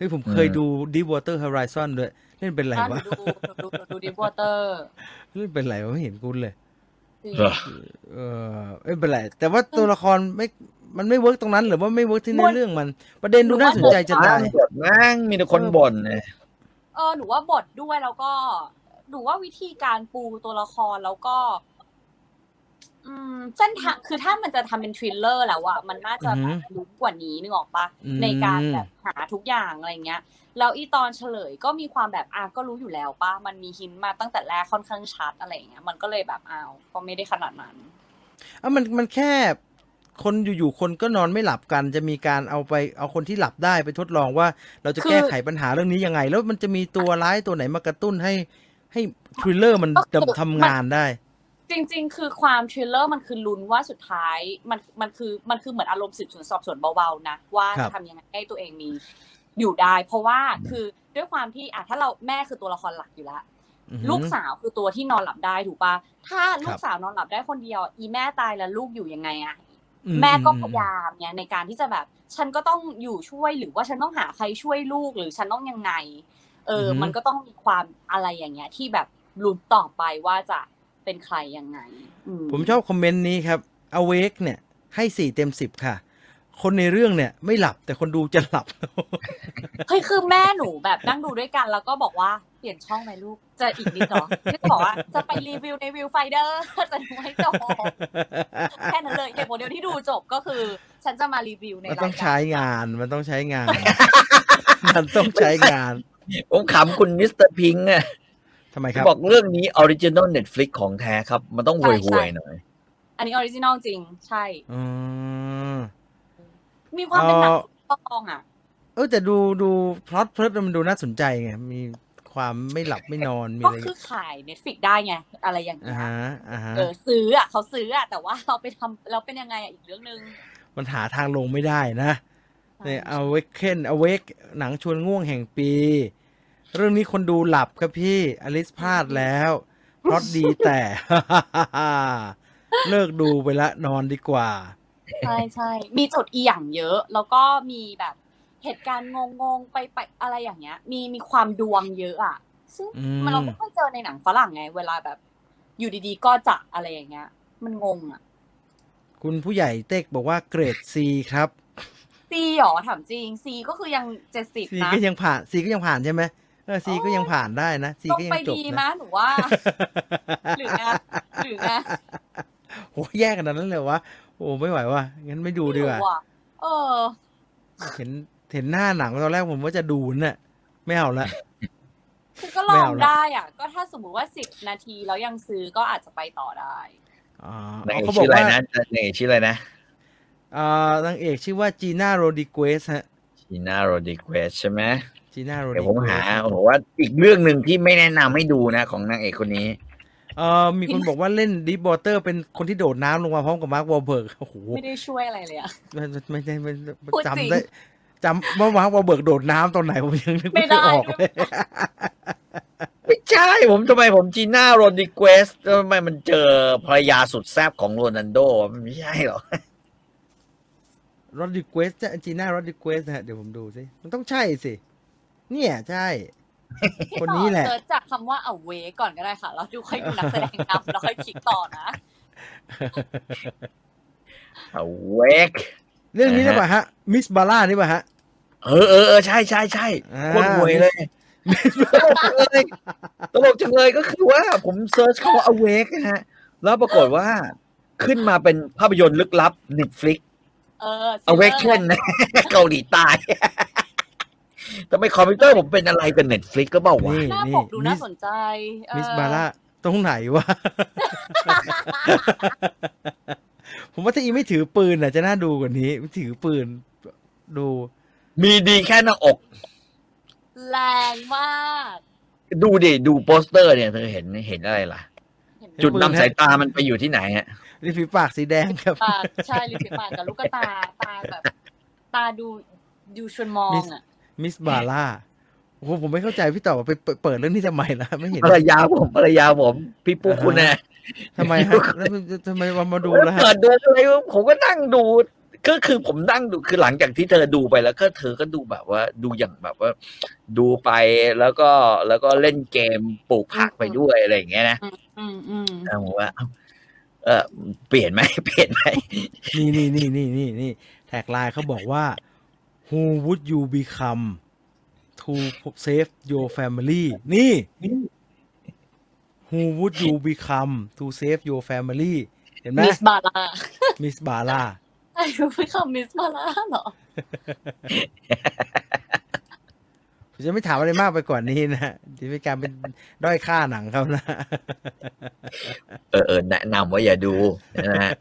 ฮ้ยผมเคยดู Deepwater Horizon ด้วยเล่นเป็นไรวะดูดูดูดีวอเตอร์เล่นเป็นไรวะไม่เห็นคุณเลยเหรอเออไม่เป็นไรแต่ว่าตัวละครไม่มันไม่เวิร์กตรงนั้นหรือว่าไม่เวิร์กที่ในเรื่องมัน ประเด็นดูน่าสนใจจะตายบทแม่งมีแต่คนบ่นเลยเออหนูว่าบทด้วยแล้วก็หนูว่าวิธีการปูตัวละครแล้วก็ อืมเส้นทางคือถ้ามันจะทำเป็นทริลเลอร์แล้วอะมันน่าจะแบบลึกกว่านี้นึกออกปะในการแบบหาทุกอย่างอะไรเงี้ยแล้วอีตอนเฉลยก็มีความแบบอ่ะก็รู้อยู่แล้วปะมันมีหินมาตั้งแต่แรกค่อนข้างชัดอะไรเงี้ยมันก็เลยแบบอ้าวก็ไม่ได้ขนาดนั้นอ่ะมันมันแค่คนอยู่ๆคนก็นอนไม่หลับกันจะมีการเอาไปเอาคนที่หลับได้ไปทดลองว่าเราจะแก้ไขปัญหาเรื่องนี้ยังไงแล้วมันจะมีตัวร้ายตัวไหนมากระตุ้นให้ให้ทริลเลอร์มันทำงานได้จริงๆคือความทริลเลอร์มันคือลุ้นว่าสุดท้ายมันมันคือมันคือเหมือนอารมณ์สืบสวนสอบสวนเบาๆนะว่าจะทำยังไงให้ตัวเองมีอยู่ได้เพราะว่าคือด้วยความที่อ่ะถ้าเราแม่คือตัวละครหลักอยู่แล้วลูกสาวคือตัวที่นอนหลับได้ถูกปะถ้าลูกสาวนอนหลับได้คนเดียวอีแม่ตายแล้วลูกอยู่ยังไงอะแม่ก็พยายามเนี่ยในการที่จะแบบฉันก็ต้องอยู่ช่วยหรือว่าฉันต้องหาใครช่วยลูกหรือฉันต้องยังไงเออมันก็ต้องมีความอะไรอย่างเงี้ยที่แบบลุ้นต่อไปว่าจะเป็นใครยังไงผมชอบคอมเมนต์นี้ครับ Awake เนี่ยให้สี่เต็มสิบค่ะคนในเรื่องเนี่ยไม่หลับแต่คนดูจะหลับเฮ้ยคือแม่หนูแบบนั่งดูด้วยกันแล้วก็บอกว่าเปลี่ยนช่องไหมลูกจะอีกนิดหรอที่บอกว่าจะไปรีวิวในวิวไฟเดอร์จะดูให้จบแค่นั้นเลยเหตุผลเดียวที่ดูจบก็คือฉันจะมารีวิวในรายการมันต้องใช้งานมันต้องใช้งานมันต้องใช้งานผมขำคุณมิสเตอร์พิงค์อ่ะทำไมครับบอกเรื่องนี้ออริจินอล Netflix ของแท้ครับมันต้องห่วยๆหน่อยอันนี้ออริจินอลจริงใช่อืมมีความเป็นหนังตองอ่ะเออแต่ดูดูพล็อตเพลิดมันดูน่าสนใจไงมีความไม่หลับไม่นอนมีอะไรก็คือขาย Netflix ได้ไงอะไรอย่างเงี้ยอ่าอ่าเออซื้ออ่ะเขาซื้ออ่ะแต่ว่าเราไปทำเราเป็นยังไงอ่ะอีกเรื่องนึงมันหาทางลงไม่ได้นะใน Awaken Awake หนังชวนง่วงแห่งปีเรื่องนี้คนดูหลับครับพี่อลิซพลาดแล้วพล็อตดีแต่เลิกดูไปละนอนดีกว่าใช่ใช่มีจุดอีหยังเยอะแล้วก็มีแบบเหตุการณ์งงๆไปไปอะไรอย่างเงี้ยมีมีความดวงเยอะอ่ะซึ่งมันเราไม่ค่อยเจอในหนังฝรั่งไงเวลาแบบอยู่ดีๆก็จะอะไรอย่างเงี้ยมันงงอ่ะคุณผู้ใหญ่เต็กบอกว่าเกรด C ครับ C หรอถามจริง C ก็คือยังเจ็ดสิบนะ C ก็ยังผ่าน C ก็ยังผ่านใช่ไหมเออ C ก็ยังผ่านได้นะ C ก็ยังจบนะไปดีมั้ยหนูว่าหรือไงหรือไงโหแย่ขนาดนั้นเลยวะโอ้ไม่ไหวว่ะงั้นไม่ดูดีกว่าเออเห็นเห็นหน้าหนังตอนแรกผมว่าจะดูน่ะไม่เอาละคือก็ลองได้อ่ะก็ถ้าสมมุติว่าสิบนาทีแล้วยังซื้อก็อาจจะไปต่อได้อ๋อเขาบอกว่านางเอกชื่ออะไรนะอ่านางเอกชื่อว่าจีน่าโรดิเกสฮะจีน่าโรดิเกสใช่ไหมจีน่าโรดิเกสเดี๋ยวผมหาบอกว่าอีกเรื่องนึงที่ไม่แนะนำให้ดูนะของนางเอกคนนี้เอ่อมีคนบอกว่าเล่น Deepwater เป็นคนที่โดดน้ำลงมาพร้อมกับมาร์ควอลเบิร์กโอ้โหไม่ได้ช่วยอะไรเลยอ่ะไม่ไม่ได้ไม่จำได้จำว่ามาร์ควอลเบิร์กโดดน้ำตอนไหนผมยังนึกไม่ออกเลยไม่ใช่ผมทำไมผมจีน่าโรดิเกสทำไมมันเจอภรรยาสุดแซ่บของโรนัลโดมันไม่ใช่หรอโรดิเกสจีน่าโรดิเกสนะฮะเดี๋ยวผมดูสิมันต้องใช่สิเนี่ยใช่คนนี้แหละเสิร์ชจากคำว่า awake ก่อนก็ได้ค่ะแล้วดูค่อยดูนักแสดงนำแล้วค่อยคลิกต่อนะ awake เรื่องนี้ได้ป่ะฮะมิสบาร่านี่ป่ะฮะเออเออเออใช่ใช่ใช่โคตรห่วยเลยตลกจังเลยก็คือว่าผมเซิร์ชคำว่า awake นะฮะแล้วปรากฏว่าขึ้นมาเป็นภาพยนตร์ลึกลับ Netflix เออ awaken นะเกาหลีใต้ทำไมคอมพิวเตอร์ผมเป็นอะไรเป็น Netflix ก็เปล่าวะหน้าปกดูน่าสนใจมิสบาร่าตรงไหนวะ ผมว่าถ้าอีไม่ถือปืนน่ะจะน่าดูกว่านี้ถือปืนดูมีดีแค่หน้าอกแรงมากดูดิดูโปสเตอร์เนี่ยเธอเห็นเห็นอะไรล่ะจุดนำสายตามันไปอยู่ที่ไหนฮะริมฝีปากสีแดงครับปากใช่ริมฝีปากกับลูกตาตาแบบตาดูดูชวนมองอ่ะมิสบาร่าโอ้โหผมไม่เข้าใจพี่ต่อไปเปิดเรื่องนี้ทำไมล่ะไม่เห็นภรรยาผมภรรยาผมพี่ปุ๊กคุณแน่ทำไมฮะแล้วทำไมมาดูแล้วฮะเปิดดูอะไรผมก็นั่งดูก็คือผมนั่งดูคือหลังจากที่เธอดูไปแล้วก็เธอก็ดูแบบว่าดูอย่างแบบว่า ดูไปแล้วก็แล้วก็เล่นเกมปลูกผักไปด้วยอะไรอย่างเงี้ยนะอืมอืมผมว่าเออเปลี่ยนไหมเปลี่ยนไหมนี่นี่นี่นี่นี่นี่แท็กไลน์เขาบอกว่า who would you become to save your family นี่ who would you become to save your family เห็นไหมมิสบาร่ามิสบาร่าไอ้รู้ไม่คำมิสบาร่าเหรอผมจะไม่ถามอะไรมากไปกว่านี้นะที่เป็นการเป็นด้อยค่าหนังเขานะเออเออแนะนำว่าอย่าดูนะฮะ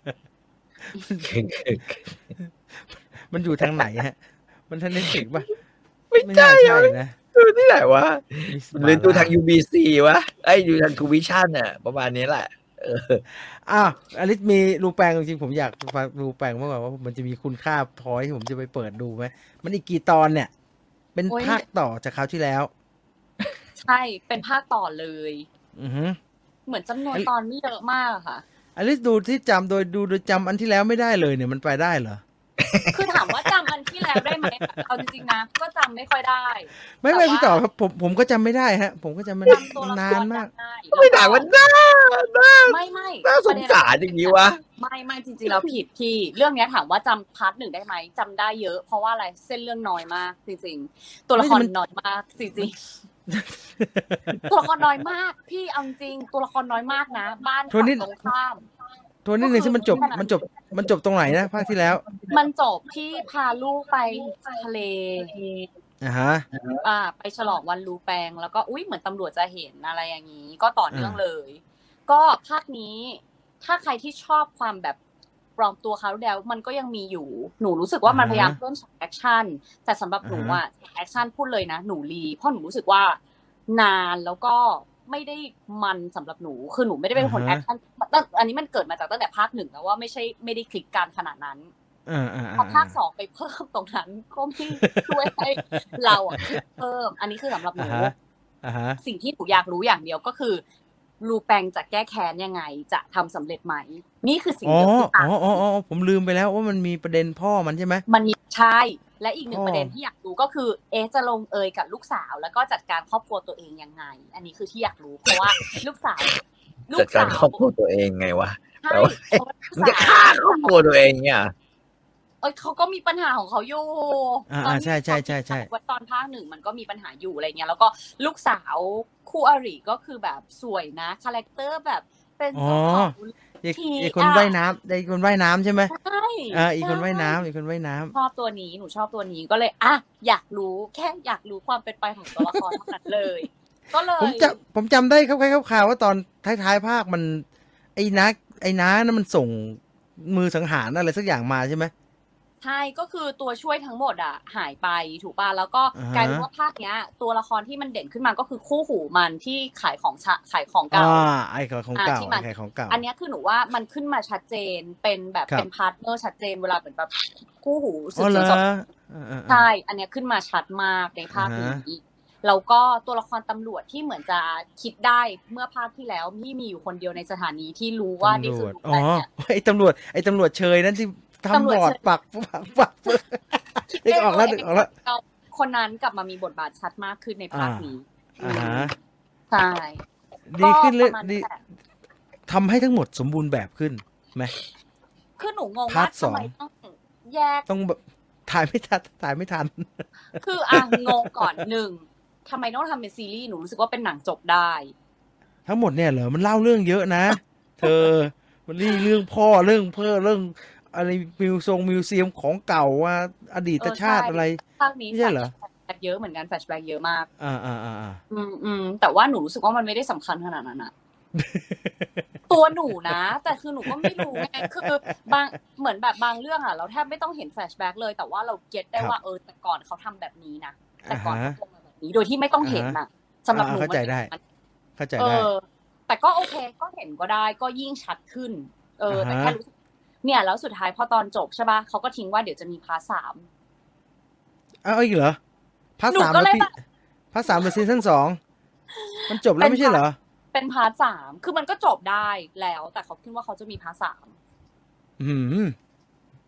มันอยู่ทางไหนฮะ มันทางเน็ตฟลิกซ์ป่ะไม่ใช่น่าใช่นะดูที่ไหนวะ Miss หรือดู Bala ทาง ยู บี ซี วะไอ้ดูทางทูวิชั่นน่ะประมาณนี้แหละเอออ้าวอลิสมีรูแปลงจริงๆผมอยากฟังรูแปลงมากกว่าว่ามันจะมีคุณค่าพอที่ผมจะไปเปิดดูไหมมันอีกกี่ตอนเนี่ย เป็นโอ้ยภาคต่อจากคราวที่แล้วใช่เป็นภาคต่อเลยอือฮึเหมือนจำนวนตอนไม่เยอะมากอะค่ะอลิสดูที่จำโดยดูโดยจำอันที่แล้วไม่ได้เลยเนี่ยมันไปได้เหรอคือถามว่าจำอันที่แล้วได้ไหมเอาจริงๆนะ ก็จำไม่ค่อยได้ไม่ไม่แต่ว่าพี่ต่อครับผมผมก็จำไม่ได้ฮะ ผมก็จำไม่ได้จำตัวละนาคน รมากได้ไม่ด่าวันหน้าน่าไม่ไม่น่าสงสารอย่างนี้วะไม่ไม่จริงๆแล้วผิดพี่เรื่องเนี้ยถามว่าจำพาร์ทหนึ่งได้ไหมจำได้เยอะ เพราะว่าอะไรเส้นเรื่องน้อยมากจริงๆ ตัวละครน้อยมากจริงๆตัวละครน้อยมาก พี่เอาจริงตัวละครน้อยมากนะ บ้านฝั่งตรงข้ามโทนี่หนึ่งที่มันจบมันจบมันจบตรงไหนนะภาคที่แล้วมันจบที่พาลูกไปทะเลอ่าฮะอ่า ไปฉลองวันรูแปงแล้วก็อุ้ยเหมือนตำรวจจะเห็นอะไรอย่างนี้ ก็ต่อเนื่องเลย ก็ภาคนี้ถ้าใครที่ชอบความแบบปลอมตัวเขาแล้วมันก็ยังมีอยู่หนูรู้สึกว่ามันพยายามเพิ่มฉากแอคชั่นแต่สำหรับหนูอ่ะแอคชั่นพูดเลยนะหนูรีเพราะหนูรู้สึกว่านานแล้วก็ไม่ได้มันสำหรับหนูคือหนูไม่ได้เป็นคนแอคชั่นอันนี้มันเกิดมาจากตั้งแต่ภาคหนึ่งแล้วว่าไม่ใช่ไม่ได้คลิกการขนาดนั้นอ่าอ่าพอภาคสองไปเพิ่มตรงนั้นก็ไม่ช่วยให้เราอ่ะเพิ่มอันนี้คือสำหรับหนูอ่าฮะสิ่งที่หนูอยากรู้อย่างเดียวก็คือรูแปงจะแก้แค้นยังไงจะทำสำเร็จไหมนี่คือสิ่งอ๋อเดียวที่อ๋ต่างออ๋ออ๋อผมลืมไปแล้วว่ามันมีประเด็นพ่อมันใช่ไหมมันมีใช่และอีกหนึ่งอ๋อประเด็นที่อยากรู้ก็คือเอะจะลงเอยกับลูกสาวแล้วก็จัดการครอบครัวตัวเองยังไง อันนี้คือที่อยากรู้เพราะว่าลูกสาวลูจัดกการสาวครอบครัวตัวเองไงวะใช่แปลว่าเพราะว่าลูกมันจะสาวฆ่าครอบครัวตัวเองเนี่ยเอ้ยเขาก็มีปัญหาของเขาอยู่อ่าตอนอ่าที่ใช่ใช่ใช่ใช่ว่าตอนภาคหนึ่งมันก็มีปัญหาอยู่อะไรเงี้ยแล้วก็ลูกสาวคู่อริก็คือแบบสวยนะคาแรคเตอร์แบบเป็นเจ้าของไอ้ทีไอ้คนว่ายน้ำไอ้คนว่ายน้ำใช่ไหมใช่อ่าอีกคนว่ายน้ำอีกคนว่ายน้ำชอบตัวนี้หนูชอบตัวนี้ก็เลยอ่ะอยากรู้แค่อยากรู้ความเป็นไปของตัวละครเท่านั้นเลย ก็เลยผมจำผมจำได้คร่าวๆคร่าวๆว่าตอนท้ายๆภาคมัน ไอ้นักไอ้น้านั่นมันส่งมือสังหารอะไรสักอย่างมาใช่ไหมใช่ก็คือตัวช่วยทั้งหมดอ่ะหายไปถูกป่ะแล้วก็อ่าฮะกลายเป็นว่าภาคเนี้ย ตัวละครที่มันเด่นขึ้นมาก็คือคู่หูมันที่ขายของชะขายของอ่าเก่าไอ้ของเก่าอ่าที่มันไอ้ของเก่าอันเนี้ยคือหนูว่ามันขึ้นมาชัดเจนเป็นแบบครับเป็นพาร์ทเนอร์ชัดเจนเวลาเหมือนแบบคู่หูสือ๋อบ เหสรวนอสอบอ่าอ่าใช่ อันเนี้ยขึ้นมาชัดมากในภาคอ่าฮะนี้แล้วก็ตัวละครตำรวจที่เหมือนจะคิดได้เมื่อภาคที่แล้วที่มีอยู่คนเดียวในสถานีที่รู้ว่านี่ตำรคือวจลูกอ๋อแป้งเนี่ยไอ้ตำรวจไอ้ตำรวจเชยนั่นที่ตำรวจทำบอร์ดเชยปักปักปักนึกออกแล้วนึกออกแล้วเราคนนั้นกลับมามีบทบาทชัดมากขึ้นในภาคนี้อ่าฮะใช่ดีขึ้นเลยก็ประมาณดีแหละทำให้ทั้งหมดสมบูรณ์แบบขึ้นไหมคือหนูงงพาร์ว่าทสอทำงไมต้องแยกต้องแบบถ่ายไม่ทันถ่ายไม่ทันคืออ่ะงงก่อนหนึ่งทำไมต้องทำเป็นซีรีส์หนูรู้สึกว่าเป็นหนังจบได้ทั้งหมดเนี่ยเหรอมันเล่าเรื่องเยอะนะ เธอมันนี่เรื่องพ่อเรื่องเพื่อเรื่องอะไรมิวทรงมิวเซียมของเก่าว่าอดีตชาติเออใช่อะไรภาคนี้ไม่ใช่เหรอแฟลชแบ็กเยอะเหมือนกันแฟลชแบ็กเยอะมากอ่าอ่าอ่าอ่าอืมอืมแต่ว่าหนูรู้สึกว่ามันไม่ได้สำคัญขนาดนั้นอะ ตัวหนูนะ แต่คือหนูก็ไม่รู้ไงคือบางเหมือนแบบบางเรื่องอะเราแทบไม่ต้องเห็นแฟลชแบ็กเลยแต่ว่าเราเก็ตได้ว่าเออแต่ก่อนเขาทำแบบนี้นะแต่ก่อนเขาทำแบบนี้โดยที่ไม่ต้องเห็นอะสำหรับหนูเข้าใจได้มันเข้าใจเอได้อ แต่ก็โอเคก็เห็นก็ได้ก็ยิ่งชัดขึ้น เออ แต่อ่าฮะแค่รู้สึกเนี่ยแล้วสุดท้ายพอตอนจบใช่ป่ะเขาก็ทิ้งว่าเดี๋ยวจะมีพาร์ทสามอ้าวอีกเหรอพาร์ทหนูสามก็แล้วเลยพี่แบบพาร์ทสามเป็นซีซั่นสองมันจบแล้วเป็นไม่ใช่เหรอเป็นพาร์ทสามคือมันก็จบได้แล้ว แต่เขาคิดว่าเขาจะมีพาร์ทสามอืม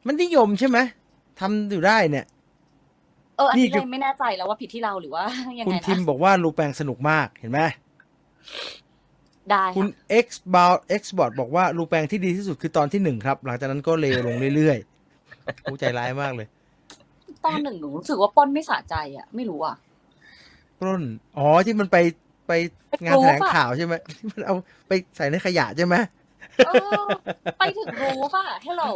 มันนิยมใช่ไหมทำอยู่ได้เนี่ยเอออันนี้เลยไม่แน่ใจแล้วว่าผิดที่เราหรือว่ายังไงนะคุณทิมบอกว่าลูแปงสนุกมากเห็นไหมได้คุณ X b o u X bot บอกว่าลูแปงที่ดีที่สุดคือตอนที่หนึ่งครับหลังจากนั้นก็เลวลงเรื่อยๆผู้ใจร้ายมากเลยตอนหนึ่งหนูรู้สึกว่าป้นไม่สะใจอ่ะไม่รู้อ่ะปล้นอ๋อที่มันไปไปงานแถลงข่าวใช่ไหมที่มันเอาไปใส่ในขยะใช่ไหมเออไปถึงรู้ป่ะฮัลโหล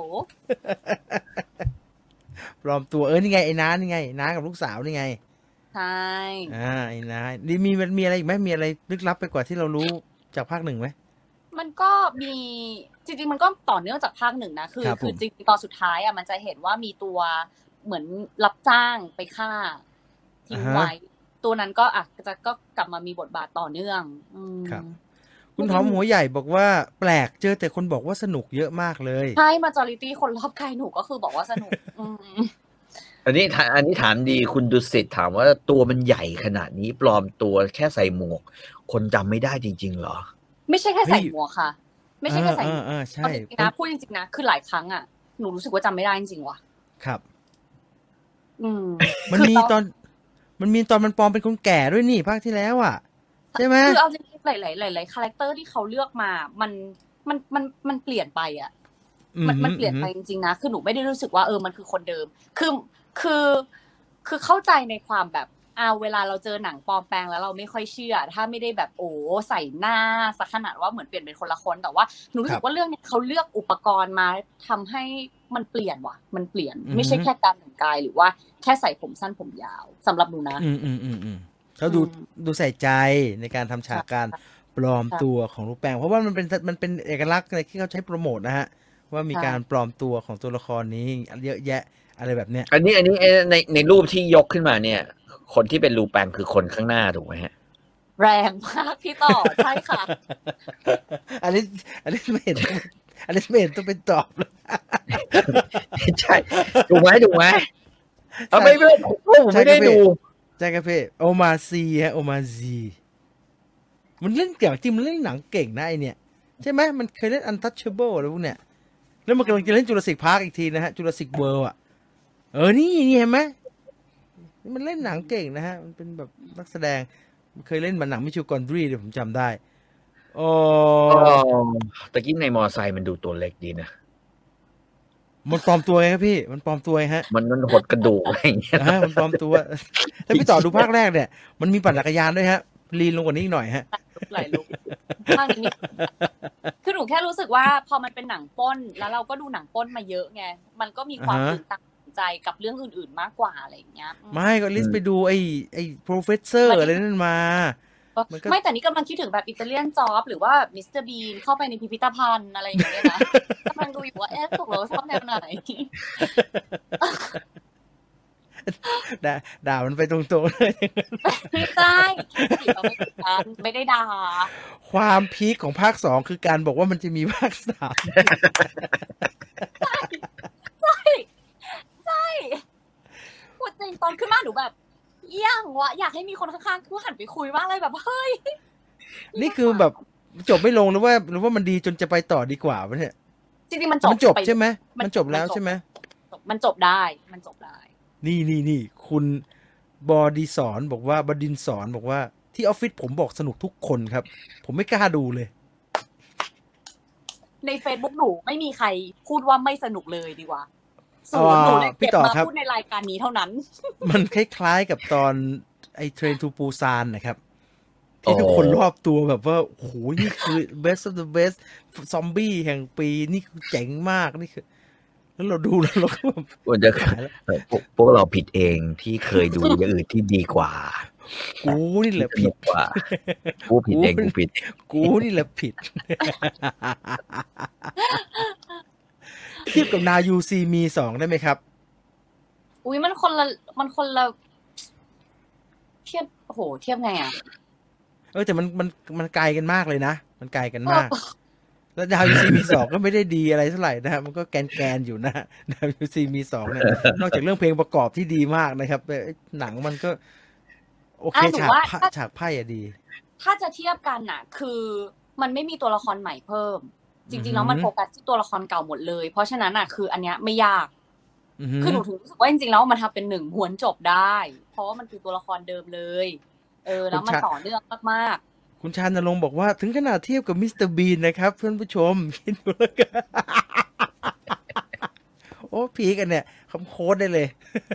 ปลอมตัวเออนี่ไงไอ้น้านี่ไงน้ากับลูกสาวนี่ไงใช่อ่าไอ้น้าดีมีมันมีอะไรอีกไหมมีอะไรลึกลับไปกว่าที่เรารู้จากภาคหนึ่งไหมมันก็มีจริงๆมันก็ต่อเนื่องจากภาคหนึ่งนะคือคือจริงๆตอนสุดท้ายอ่ะมันจะเห็นว่ามีตัวเหมือนรับจ้างไปฆ่าทิ้งไว้ตัวนั้นก็อ่ะจะก็กลับมามีบทบาทต่อเนื่องครับคุณหอมหัวใหญ่บอกว่าแปลกเจอแต่คนบอกว่าสนุกเยอะมากเลยใช่ majority คนรอบใครหนูก็คือบอกว่าสนุกอันนี้อันนี้ถามดีคุณดุสิตถามว่าตัวมันใหญ่ขนาดนี้ปลอมตัวแค่ใส่หมวกคนจำไม่ได้จริงๆเหรอไม่ใช่แค่ใส่หมวกค่ะไม่ใช่แค่ใส่หมวกใช่นะพูดจริงๆนะคือหลายครั้งอ่ะหนูรู้สึกว่าจำไม่ได้จริงๆว่ะครับอืมมันมีตอนมันมีตอนมันปลอมเป็นคนแก่ด้วยนี่ภาคที่แล้วอ่ะใช่ไหมคือเอาจริงๆหลายๆหลายๆคาแรคเตอร์ที่เขาเลือกมามันมันมันมันเปลี่ยนไปอ่ะมันมันเปลี่ยนไปจริงๆนะคือหนูไม่ได้รู้สึกว่าเออมันคือคนเดิมคือคือคือเข้าใจในความแบบอ่าเวลาเราเจอหนังปลอมแปลงแล้วเราไม่ค่อยเชื่อถ้าไม่ได้แบบโอ้ใส่หน้าสักขนาดว่าเหมือนเปลี่ยนเป็นคนละคนแต่ว่าหนูรู้สึกว่าเรื่องนี้เขาเลือกอุปกรณ์มาทำให้มันเปลี่ยนว่ะมันเปลี่ยนไม่ใช่แค่การแต่งกายหรือว่าแค่ใส่ผมสั้นผมยาวสำหรับหนูนะอืมอืมอืมอืมเขาดูดูใส่ใจในการทำฉากการปลอมตัวของลูกแป้งเพราะว่ามันเป็นมันเป็นเอกลักษณ์ในที่เขาใช้โปรโมทนะฮะว่ามีการปลอมตัวของตัวละครนี้เยอะแยะอะไรแบบเนี้ยอันนี้อันนี้ในในรูปที่ยกขึ้นมาเนี่ยคนที่เป็นลูแปงคือคนข้างหน้าถูกไหมฮะแรงมากพี่ต่อใช่ค่ะอันนี้อันนี้ไม่เห็นอันนี้ไม่เห็นต้องเป็นตอบเลยใช่ถูกไหมถูกไหมเอาไม่ไม่ผมไม่ได้ดูใช่ครับพี่โอมาซีฮะโอมาซีมันเล่นเก่งจริงมันเล่นหนังเก่งนะไอเนี่ยใช่ไหมมันเคยเล่น Untouchable อะไรพวกเนี้ยแล้วมันกำลังจะเล่น Jurassic Park อีกทีนะฮะ Jurassic World อ่ะเออนี่นี่เห็นไหมมันเล่นหนังเก่งนะฮะมันเป็นแบบนักแสดงเคยเล่นมาหนังมิชิวกอนดรีเดี๋ยวผมจำได้โอ้ตะกี้ในมอไซค์มันดูตัวเล็กดีนะมันปลอมตัวไงครับพี่มันปลอมตัวไงฮะมันมันหดกระดูกอะไรอย่างเงี้ยมันปลอมตัวถ้าพี่ต่อดูภาคแรกเนี่ยมันมีปั่นจักรยานด้วยฮะลีนลงกว่านี้อีกหน่อยฮะหลายลุกภาคนี้คือหนูแค่รู้สึกว่าพอมันเป็นหนังป้นแล้วเราก็ดูหนังป้นมาเยอะไงมันก็มีความตื่นตาใจกับเรื่องอื่นๆมากกว่าอะไรอย่างเงี้ยไม่ก็ลิสไปดูไอ้ไอ้ professor อะไรนั่นมาไม่แต่นี่กำลังคิดถึงแบบอิตาเลียนจ็อบหรือว่ามิสเตอร์บีนเข้าไปในพิพิธภัณฑ์อะไรอย่างเงี้ยนะกำลังดูอยู่ว่าเอ๊ะตกลงชอบแนวไหนด่าด่ามันไปตรงๆเลยไม่ใช่แค่สิเราไม่กันไม่ได้ด่าความพีคของภาคสองคือการบอกว่ามันจะมีภาคสามใช่ใช่ใช่พูดจริงตอนขึ้นมาหนูแบบเยี่ยงวะอยากให้มีคนข้างๆกูหันไปคุยว่าอะไรแบบเฮ้ยนี่คือแบบจบไม่ลงหรือว่าหรือว่ามันดีจนจะไปต่อดีกว่าวะเนี่ยจริงๆมันจบมันจบใช่ไหมมันจบแล้วใช่ไหมมันจบได้มันจบได้นี่นี่นี่คุณบอดีสอนบอกว่าบดินสอนบอกว่าที่ออฟฟิศผมบอกสนุกทุกคนครับผมไม่กล้าดูเลยใน Facebook หนูไม่มีใครพูดว่าไม่สนุกเลยดีกว่าส่วนหนูเนี่ยเก็บมาพูดในรายการนี้เท่านั้นมันคล้ายๆกับตอนไอ้เทรนทูปูซานนะครับที่ทุกคนรอบตัวแบบว่าโอ้โหนี่คือ best of the best ซอมบี้แห่งปีนี่คือเจ๋งมากนี่คือแล้วเราดูแล้วเราก็แบบควรจะพวกเราผิดเองที่เคยดูอย่างอื่นที่ดีกว่ากูนี่แหละผิดกว่ากูผิดเองกูผิดกูนี่แหละผิดเทียบกับ Now You See Me สองได้ไหมครับอุ้ยมันคนละมันคนละเทียบโอ้โหเทียบไงอ่ะเออแต่มันมันมันไกลกันมากเลยนะมันไกลกันมากแล้ว Now You See Me สองก็ไม่ได้ดีอะไรเท่าไหร่นะมันก็แกนๆอยู่นะ Now You See Me สองเนี่ยนอกจากเรื่องเพลงประกอบที่ดีมากนะครับหนังมันก็โอเคฉากฉากไพ่อะดีถ้าจะเทียบกันน่ะคือมันไม่มีตัวละครใหม่เพิ่มจริงๆแล้วมันโฟกัสที่ตัวละครเก่าหมดเลยเพราะฉะนั้นน่ะคืออันเนี้ยไม่ยากคือหนูถึงรู้สึกว่าจริงๆแล้วมันทำเป็นหนึ่งม้วนจบได้เพราะว่ามันคือตัวละครเดิมเลยเออแล้วมันต่อเนื่องมากๆคุณชานรงค์บอกว่าถึงขนาดเทียบกับมิสเตอร์บีนนะครับเพื่อนผู้ชมคิดดูแล้วกันโอ้พีกันเนี่ยคำโค้ดได้เลย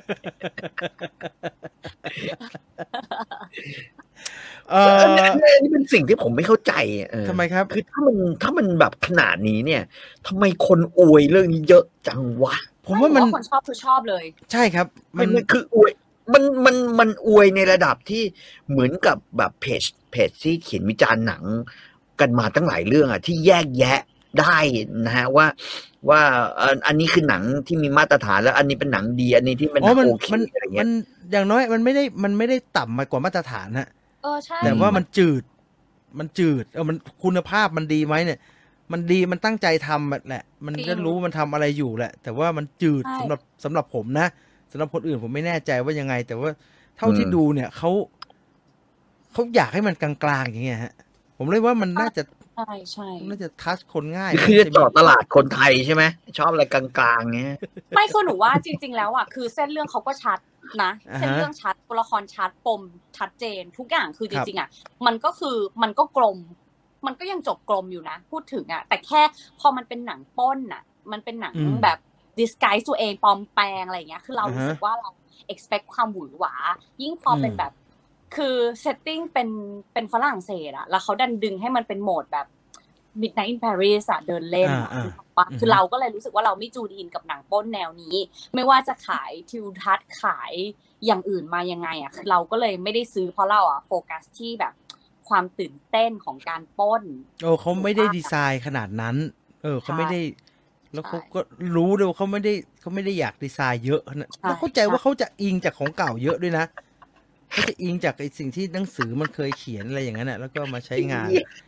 เออนี่เป็นสิ่งที่ผมไม่เข้าใจทำไมครับคือถ้ามันถ้ามันแบบขนาดนี้เนี่ยทำไมคนอวยเรื่องนี้เยอะจังวะผมว่ามันคนชอบคือชอบเลยใช่ครับมันคืออวยมันมันมันอวยในระดับที่เหมือนกับแบบเพจเพจที่เขียนวิจารณ์หนังกันมาตั้งหลายเรื่องอ่ะที่แยกแยะได้นะฮะว่าว่าอันนี้คือหนังที่มีมาตรฐานแล้วอันนี้เป็นหนังดีอันนี้ที่มันโอเคอะไรเงี้ยมันอย่างน้อยมันไม่ได้มันไม่ได้ต่ำมากกว่ามาตรฐานฮะเออใช่แต่ว่ามันจืดมันจืดเออมันคุณภาพมันดีไหมเนี่ยมันดีมันตั้งใจทำแหละมันก็รู้มันทำอะไรอยู่แหละแต่ว่ามันจืดสำหรับสำหรับผมนะสำหรับคนอื่นผมไม่แน่ใจว่ายังไงแต่ว่าเท่าที่ดูเนี่ยเขาเขาอยากให้มันกลางๆอย่างเงี้ยฮะผมเลยว่ามันน่าจะใช่ใช่น่าจะทัชคนง่ายคือจะเจาะตลาดคนไทยใช่ไหมชอบอะไรกลางๆเงี้ยไม่คือหนูว่าจริงๆแล้วอ่ะคือเส้นเรื่องเขาก็ชัดนะเส้นเรื่องชัดตัวละครชัดปมชัดเจนทุกอย่างคือจริงๆอ่ะมันก็คือมันก็กลมมันก็ยังจบกลมอยู่นะพูดถึงอ่ะแต่แค่พอมันเป็นหนังป้นอ่ะมันเป็นหนังแบบ disguise ตัวเองปลอมแปลงอะไรอย่างเงี้ยคือเรารู้สึกว่าเรา expect ความหวือหวายิ่งพอเป็นแบบคือ setting เป็นเป็นฝรั่งเศสอ่ะแล้วเขาดันดึงให้มันเป็นโหมดแบบ Midnight in Paris อ่ะเดินเล่นคือเราก็เลยรู้สึกว่าเราไม่จูนอินกับหนังป้นแนวนี้ไม่ว่าจะขายทิวทัศน์ขายอย่างอื่นมายังไงอ่ะคือเราก็เลยไม่ได้ซื้อเพราะเราอ่ะโฟกัสที่แบบความตื่นเต้นของการป้นโอ้เขาไม่ได้ดีไซน์ขนาดนั้นเออเขาไม่ได้แล้วเขาก็รู้ด้วยว่าเขาไม่ได้เขาไม่ได้อยากดีไซน์เยอะนะแล้วเข้าใจว่าเขาจะอิงจากของเก่าเยอะด้วยนะเขาจะอิงจากไอ้สิ่งที่หนังสือมันเคยเขียนอะไรอย่างนั้นน่ะแล้วก็มาใช้งาน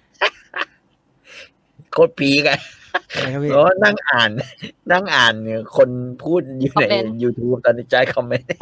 โคตรปีกันเพราะนั่งอ่านนั่งอ่านเนี่ยคนพูดอยู่ใน YouTube ตอนนี้ใจคอมเมนต์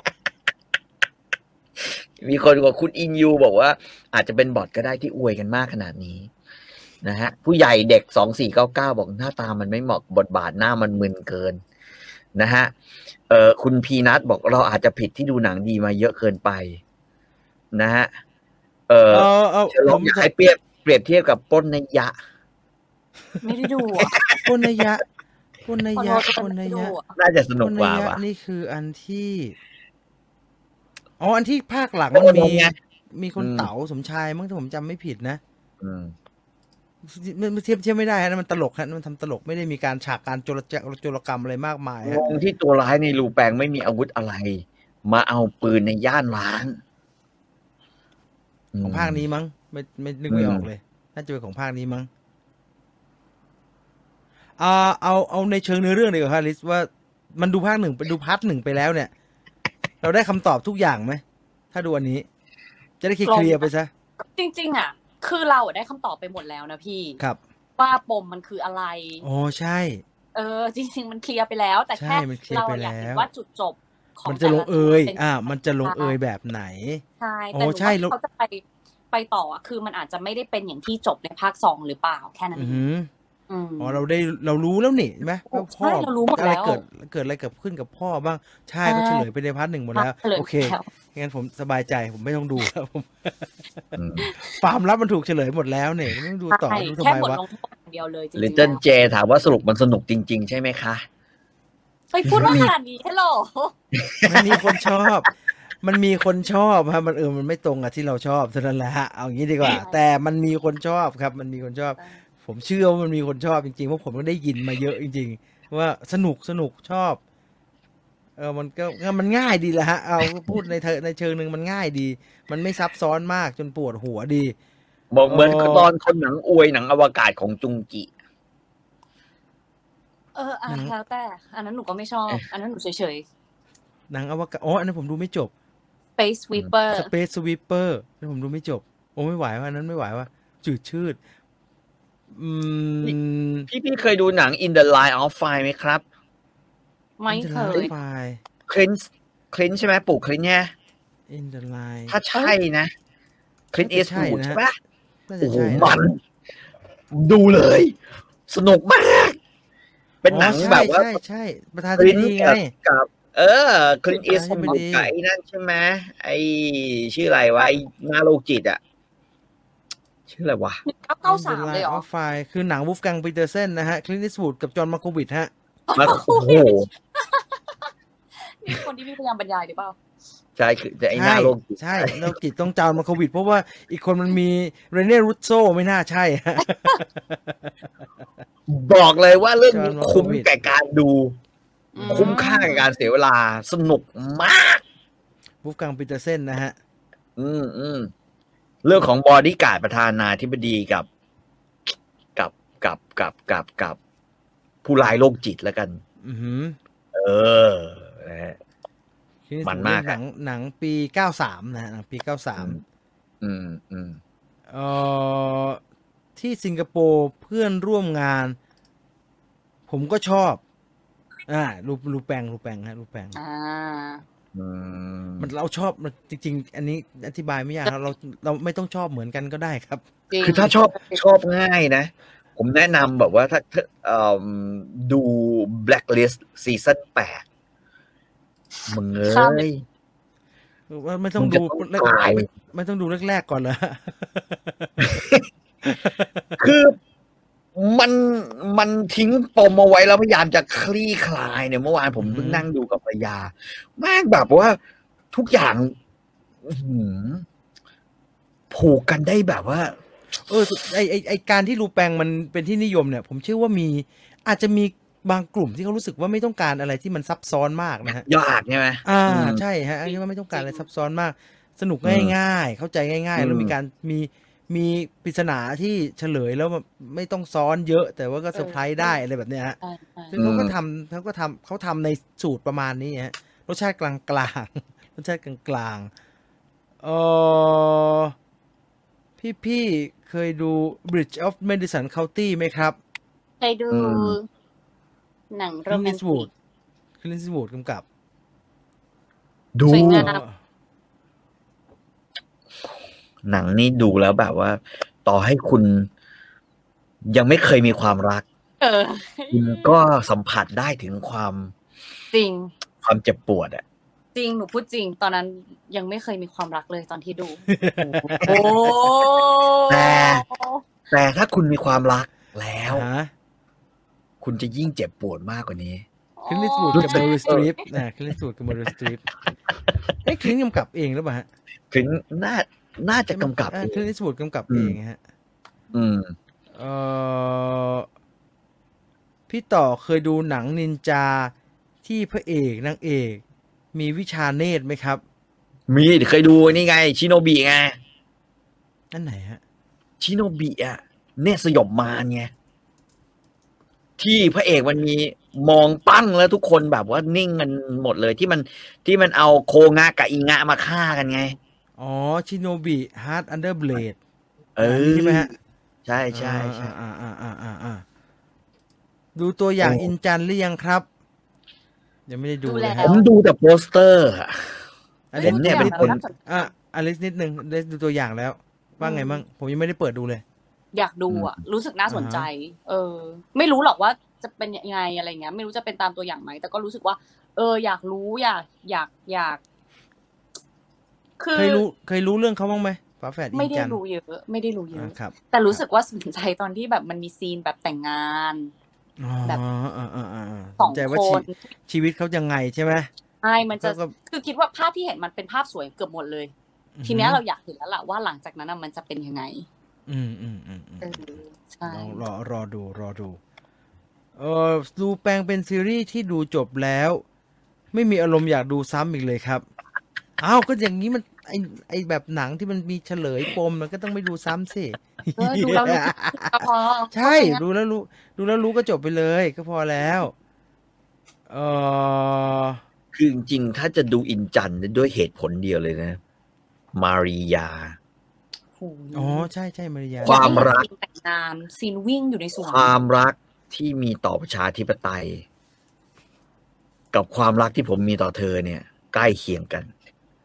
มีคนบอกคุณอินยูบอกว่าอาจจะเป็นบอทก็ได้ที่อวยกันมากขนาดนี้นะฮะผู้ใหญ่เด็กสองสี่เก้าเก้าบอกหน้าตามันไม่เหมาะบทบาทหน้ามันมึนเกินนะฮะเอ่อคุณพีนัทบอกเราอาจจะผิดที่ดูหนังดีมาเยอะเกินไปนะฮะเออฉลองอยากให้เปรียบเปรียบเทียบกับปล้นนัยยะไม่ได้ดูอ่ะปล้นนัยยะปล้นนัยยะปล้นนัยยะน่าจะสนุกกว่าว่ะนี่คืออันที่อ๋ออันที่ภาคหลังมันมีมีคนเต๋าสมชายมั้งถ้าผมจำไม่ผิดนะอืมมันเทียบเทียบไม่ได้นะมันตลกฮะมันทำตลกไม่ได้มีการฉากการโจรโจรกรรมอะไรมากมายฮะตรงที่ตัวร้ายในรูแปงไม่มีอาวุธอะไรมาเอาปืนในย่านร้างของภาคนี้มั้งไม่ไม่นึกไม่ออกเลยน่าจะเป็นของภาคนี้มั้งอ่าเอาเอาในเชิงเนื้อเรื่องดีกว่าครับลิสว่ามันดูภาคหนึ่งไปดูพาร์ทหนึ่งไปแล้วเนี่ยเราได้คำตอบทุกอย่างไหมถ้าดูอันนี้จะได้เคลียร์ไปซะจริงๆอ่ะคือเราได้คำตอบไปหมดแล้วนะพี่ครับว่าปมมันคืออะไรอ๋อใช่เออจริงๆมันเคลียร์ไปแล้วแต่แค่เราอยากเห็นว่าจุดจบของมันจะลงเอยอ่ามันจะลงเอยแบบไหนใช่แต่ว่าเขาจะไปไปต่อคือมันอาจจะไม่ได้เป็นอย่างที่จบในภาคสองหรือเปล่าแค่นั้นเองอ๋อเราได้เรารู้แล้วนี่ใช่ไหมว่าพ่ออะไรเกิดเกิดอะไรเกิดขึ้นกับพ่อบ้างใช่เขาเฉลยไปในพาร์ทหนึ่งหมดแล้วโอเคงั้นผมสบายใจผมไม่ต้องดูแล้วผมความลับมันถูกเฉลยหมดแล้วเนี่ยไม่ต้องดูต่อดูทำไมวะเดียวเลยจริงๆ Little J ถามว่าสรุปมันสนุกจริงๆใช่ไหมคะเฮ้ยพูดว่าขนาดนี้ฮัลโหลมันมีคนชอบมันมีคนชอบฮะมันเออมันไม่ตรงกับที่เราชอบเท่านั้นแหละฮะเอางี้ดีกว่าแต่มันมีคนชอบครับมันมีคนชอบผมเชื่อว่ามันมีคนชอบจริงๆเพราะผมก็ได้ยินมาเยอะจริงๆว่าสนุกสนุกชอบเออมันก็มันง่ายดีแหละฮะเอาพูดในเธอในเชิงนึงมันง่ายดีมันไม่ซับซ้อนมากจนปวดหัวดีบอกเหมือนตอนคนหนังอวยหนังอวกาศของจุงกิเอออ่ะแล้วแต่อันนั้นหนูก็ไม่ชอบอันนั้นหนูเฉยๆหนังอวกาศอ๋ออันนั้นผมดูไม่จบ Space Sweeper Space Sweeper นั่นผมดูไม่จบโอ้ไม่ไหวว่ะนั้นไม่ไหวว่ะจืดชืดพี่พี่เคยดูหนัง In the Line of Fire ไหมครับไม่เคยคลินส์คลินใช่ไหมปู่คลินเนี่ย In the Line ถ้าใช่นะคลินเอสปูใช่ไหมโอ้โหมันดูเลยสนุกมากเป็นหนังแบบว่าใช่ใช่ประธานทีไงกับเออคลินต์อีสต์วูดกับไอ้นั่นใช่ไหมไอ้ชื่ออะไรวะไอ้หน้าโรคจิตอ่ะชื่ออะไรวะเก้าเก้าสามเลยเหรอไฟคือหนังวูฟกังปีเตอร์เซนนะฮะคลินต์อีสต์วูดกับจอห์นมาโควิดฮะมาโอ้โหนี่คนที่มีพยายามบรรยายหรือเปล่าใช่คือไอ้หน้าโรคจิตใช่โรคจิตต้องจอห์นมาโควิดเพราะว่าอีกคนมันมีเรเน่รูโซไม่น่าใช่บอกเลยว่าเรื่องนี้คุ้มแก่การดูคุ้มค่าแก่การเสียเวลาสนุกมากวูฟกังปีเตอร์เซนนะฮะอืมอืมเรื่องของบอดี้การ์ดประธานาธิบดีกับกับกับกับกับกับผู้ร้ายโรคจิตแล้วกันอือหือเออนะฮะมันมากหนังหนังปีเก้าสามนะฮะหนังปีเก้าสามอืมอืมเอ่อที่สิงคโปร์เพื่อนร่วมงานผมก็ชอบอ่ารูรูแปงรูแปงฮะรูแปงอ่ามันเราชอบมันจริงๆอันนี้อธิบายไม่ยากเราเราไม่ต้องชอบเหมือนกันก็ได้ครับคือถ้าชอบชอบง่ายนะผมแนะนำแบบว่าถ้าดู Blacklist ซีซั่นแปดมึงเอ้ยไม่ต้องดูไม่ต้องดูแรกๆก่อนเหรอคือมันมันทิ้งปมเอาไว้แล้วพยายามจะคลี่คลายเนี่ยเมื่อวานผมเพิ่งนั่งดูกับภรรยาแม่งแบบว่าทุกอย่างผูกกันได้แบบว่าเออไอไอไอการที่รูแปงมันเป็นที่นิยมเนี่ยผมเชื่อว่ามีอาจจะมีบางกลุ่มที่เขารู้สึกว่าไม่ต้องการอะไรที่มันซับซ้อนมากนะฮะยากใช่ไหมอ่าใช่ฮะที่ว่าไม่ต้องการอะไรซับซ้อนมากสนุกง่ายๆเข้าใจง่ายๆแล้วมีการมีมีปริศนาที่เฉลยแล้วไม่ต้องซ้อนเยอะแต่ว่าก็เซอร์ไพรส์ได้อะไรแบบเนี้ยฮะซึ่งเขาก็ทำเขาก็ทำเขาทำในสูตรประมาณนี้ฮะรสชาติกลางกลางรสชาติกลางกลางเออพี่พี่เคยดู Bridge of Madison County ไหมครับเคยดูหนังโรแมนติกคลินต์วูดกำกับดูหนังนี่ดูแล้วแบบว่าต่อให้คุณยังไม่เคยมีความรักคุณก็สัมผัสได้ถึงความจริงความเจ็บปวดอะจริงหนูพูดจริงตอนนั้นยังไม่เคยมีความรักเลยตอนที่ดูโอ้แต่แต่ถ้าคุณมีความรักแล้วคุณจะยิ่งเจ็บปวดมากกว่านี้คลินต์วูดกับเมริล สตรีปนะคลินต์วูดกับเมริล สตรีปไอ้คลินต์กำกับเองหรือเปล่าฮะคลินต์น่าน่าจะกำกับคลินต์วูดกำกับเองฮะอืมเอ่อพี่ต่อเคยดูหนังนินจาที่พระเอกนางเอกมีวิชาเนตรไหมครับมีเคยดูนี่ไงชิโนบิไงนั่นไหนฮะชิโนบิอ่ะเนตรสยบมารไงที่พระเอกมันมีมองปั้งแล้วทุกคนแบบว่านิ่งกันหมดเลยที่มันที่มันเอาโคงะกับอิงะมาฆ่ากันไงอ๋อชิโนบิฮาร์ดอันเดอร์เบลดเออใช่ไหมฮะใช่ใช่ใช่อ่าอ่าอ่าอ่าอ่าดูตัวอย่างอินจันหรือยังครับยังไม่ได้ดูเลยผมดูแต่โปสเตอร์อเล็กเนี่ยไม่ได้ผลอ่ะอเล็กนิดนึงได้ดูตัวอย่างแล้วว่าไงมั่งผมยังไม่ได้เปิดดูเลยอยากดูอ่ะรู้สึกน่าสนใจเออไม่รู้หรอกว่าจะเป็นยังไงอะไรเงี้ยไม่รู้จะเป็นตามตัวอย่างไหมแต่ก็รู้สึกว่าเอออยากรู้อยากอยากอยากคือเคยรู้เคยรู้เรื่องเขาบ้างไหมฝาแฝดอินจันไม่ได้รู้เยอะไม่ได้รู้เยอะครับแต่รู้สึกว่าสนใจตอนที่แบบมันมีซีนแบบแต่งงานแบบสองคนชีวิตเขายังไงใช่ไหมใช่มันจะคือคิดว่าภาพที่เห็นมันเป็นภาพสวยเกือบหมดเลยทีนี้เราอยากเห็นแล้วล่ะว่าหลังจากนั้นมันจะเป็นยังไงอืมอืมอืมใช่รอรอดูรอดูเออดูแปลงเป็นซีรีส์ที่ดูจบแล้วไม่มีอารมณ์อยากดูซ้ำอีกเลยครับอ้าวก็อย่างนี้มันไอไอแบบหนังที่มันมีเฉลยปมมันก็ต้องไม่ดูซ้ำสิดูแล้วรู้ก็พอใช่ดูแล้วรู้ดูแล้วรู้ก็จบไปเลยก็พอแล้วเออคือจริงๆถ้าจะดูอินจันด้วยเหตุผลเดียวเลยนะมาริยาอ๋อใช่ใช่มาริยาความรักแต่งงานซีนวิ่งอยู่ในสวนความรักที่มีต่อประชาธิปไตยกับความรักที่ผมมีต่อเธอเนี่ยใกล้เคียงกัน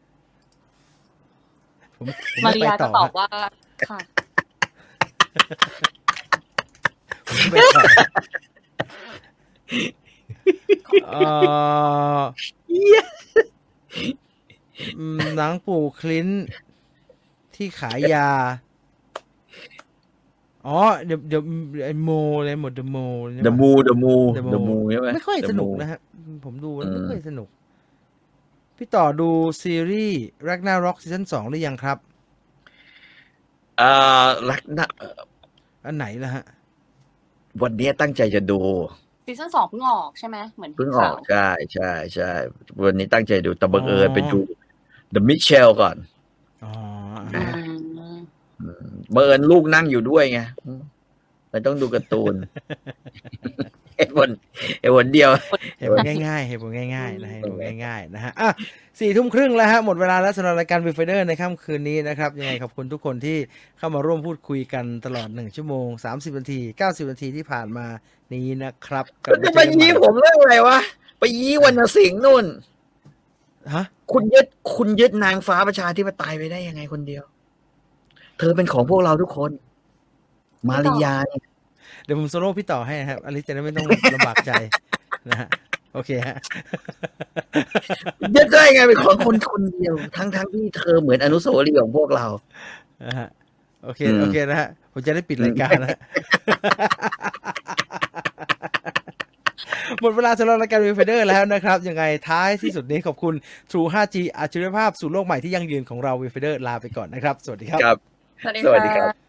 มาริยาจะตอบว่าค่ะเอออืมหนังปู่คลินท์ที่ขายยาอ๋อเดี๋ยวเดี๋ยวไอ้โมเลยหมดเดอะโม The Moo The Moo The The Moo Moo ใช่ไหมไม่ค่อย The สนุก Moo นะฮะผมดูแล้วอืมไม่ค่อยสนุก พี่ต่อดูซีรีส์ Ragnarok ซีซั่นสองหรือยังครับอ่ารักนะอันไหนล่ะฮะวันนี้ตั้งใจจะดูซีซั่นสองเพิ่งออกใช่ไหมเหมือนเพิ่งออกข่าวใช่ใช่ใช่วันนี้ตั้งใจดูแต่บังเอิญอ๋อไปดู The Mitchell ก่อนอ๋ออืมอืมบังเอิญลูกนั่งอยู่ด้วยไงอืมเลยต้องดูการ์ตูน เหตุผลเหตุผลเดียวเหตุผลง่ายๆเหตุผลง่ายๆนะเหตุผลง่ายๆนะฮะอ่ะสี่ทุ่มครึ่งแล้วฮะหมดเวลาแล้วสำหรับรายการวิวไฟเดอร์ในค่ำคืนนี้นะครับยังไงขอบคุณทุกคนที่เข้ามาร่วมพูดคุยกันตลอดหนึ่งชั่วโมงสามสิบนาทีเก้าสิบนาทีที่ผ่านมานี้นะครับกลับจะมาเจไปอกันใหยี้ผมเรื่องอะไรวะ ไปยี้วรรณสิงห์นู่นฮะคุณยึดคุณยึดนางฟ้าประชาธิปไตยไปได้ยังไงคนเดียว เธอเป็นของพวกเราทุกคน มาริยาเนี่ยเดี๋ยวผมโซโล่พี่ต่อให้นะครับอลิซจะได้ไม่ต้องลำบากใจนะฮะโอเคฮะยึดได้ไงเป็นของคนคนเดียว ทั้งทั้งที่เธอเหมือนอนุสาวรีย์ของพวกเรานะฮะโอเคอืมโอเคนะฮะผมจะได้ปิดรายการนะฮะ หมดเวลาสำหรับรายการวิวไฟเดอร์แล้วนะครับยังไงท้ายที่สุดนี้ขอบคุณ True ไฟว์จี อัจฉริยภาพสู่โลกใหม่ที่ยั่งยืนของเราวิวไฟเดอร์ลาไปก่อนนะครับสวัสดีครับครับสวัสดีสวัสดีครัค่ะบ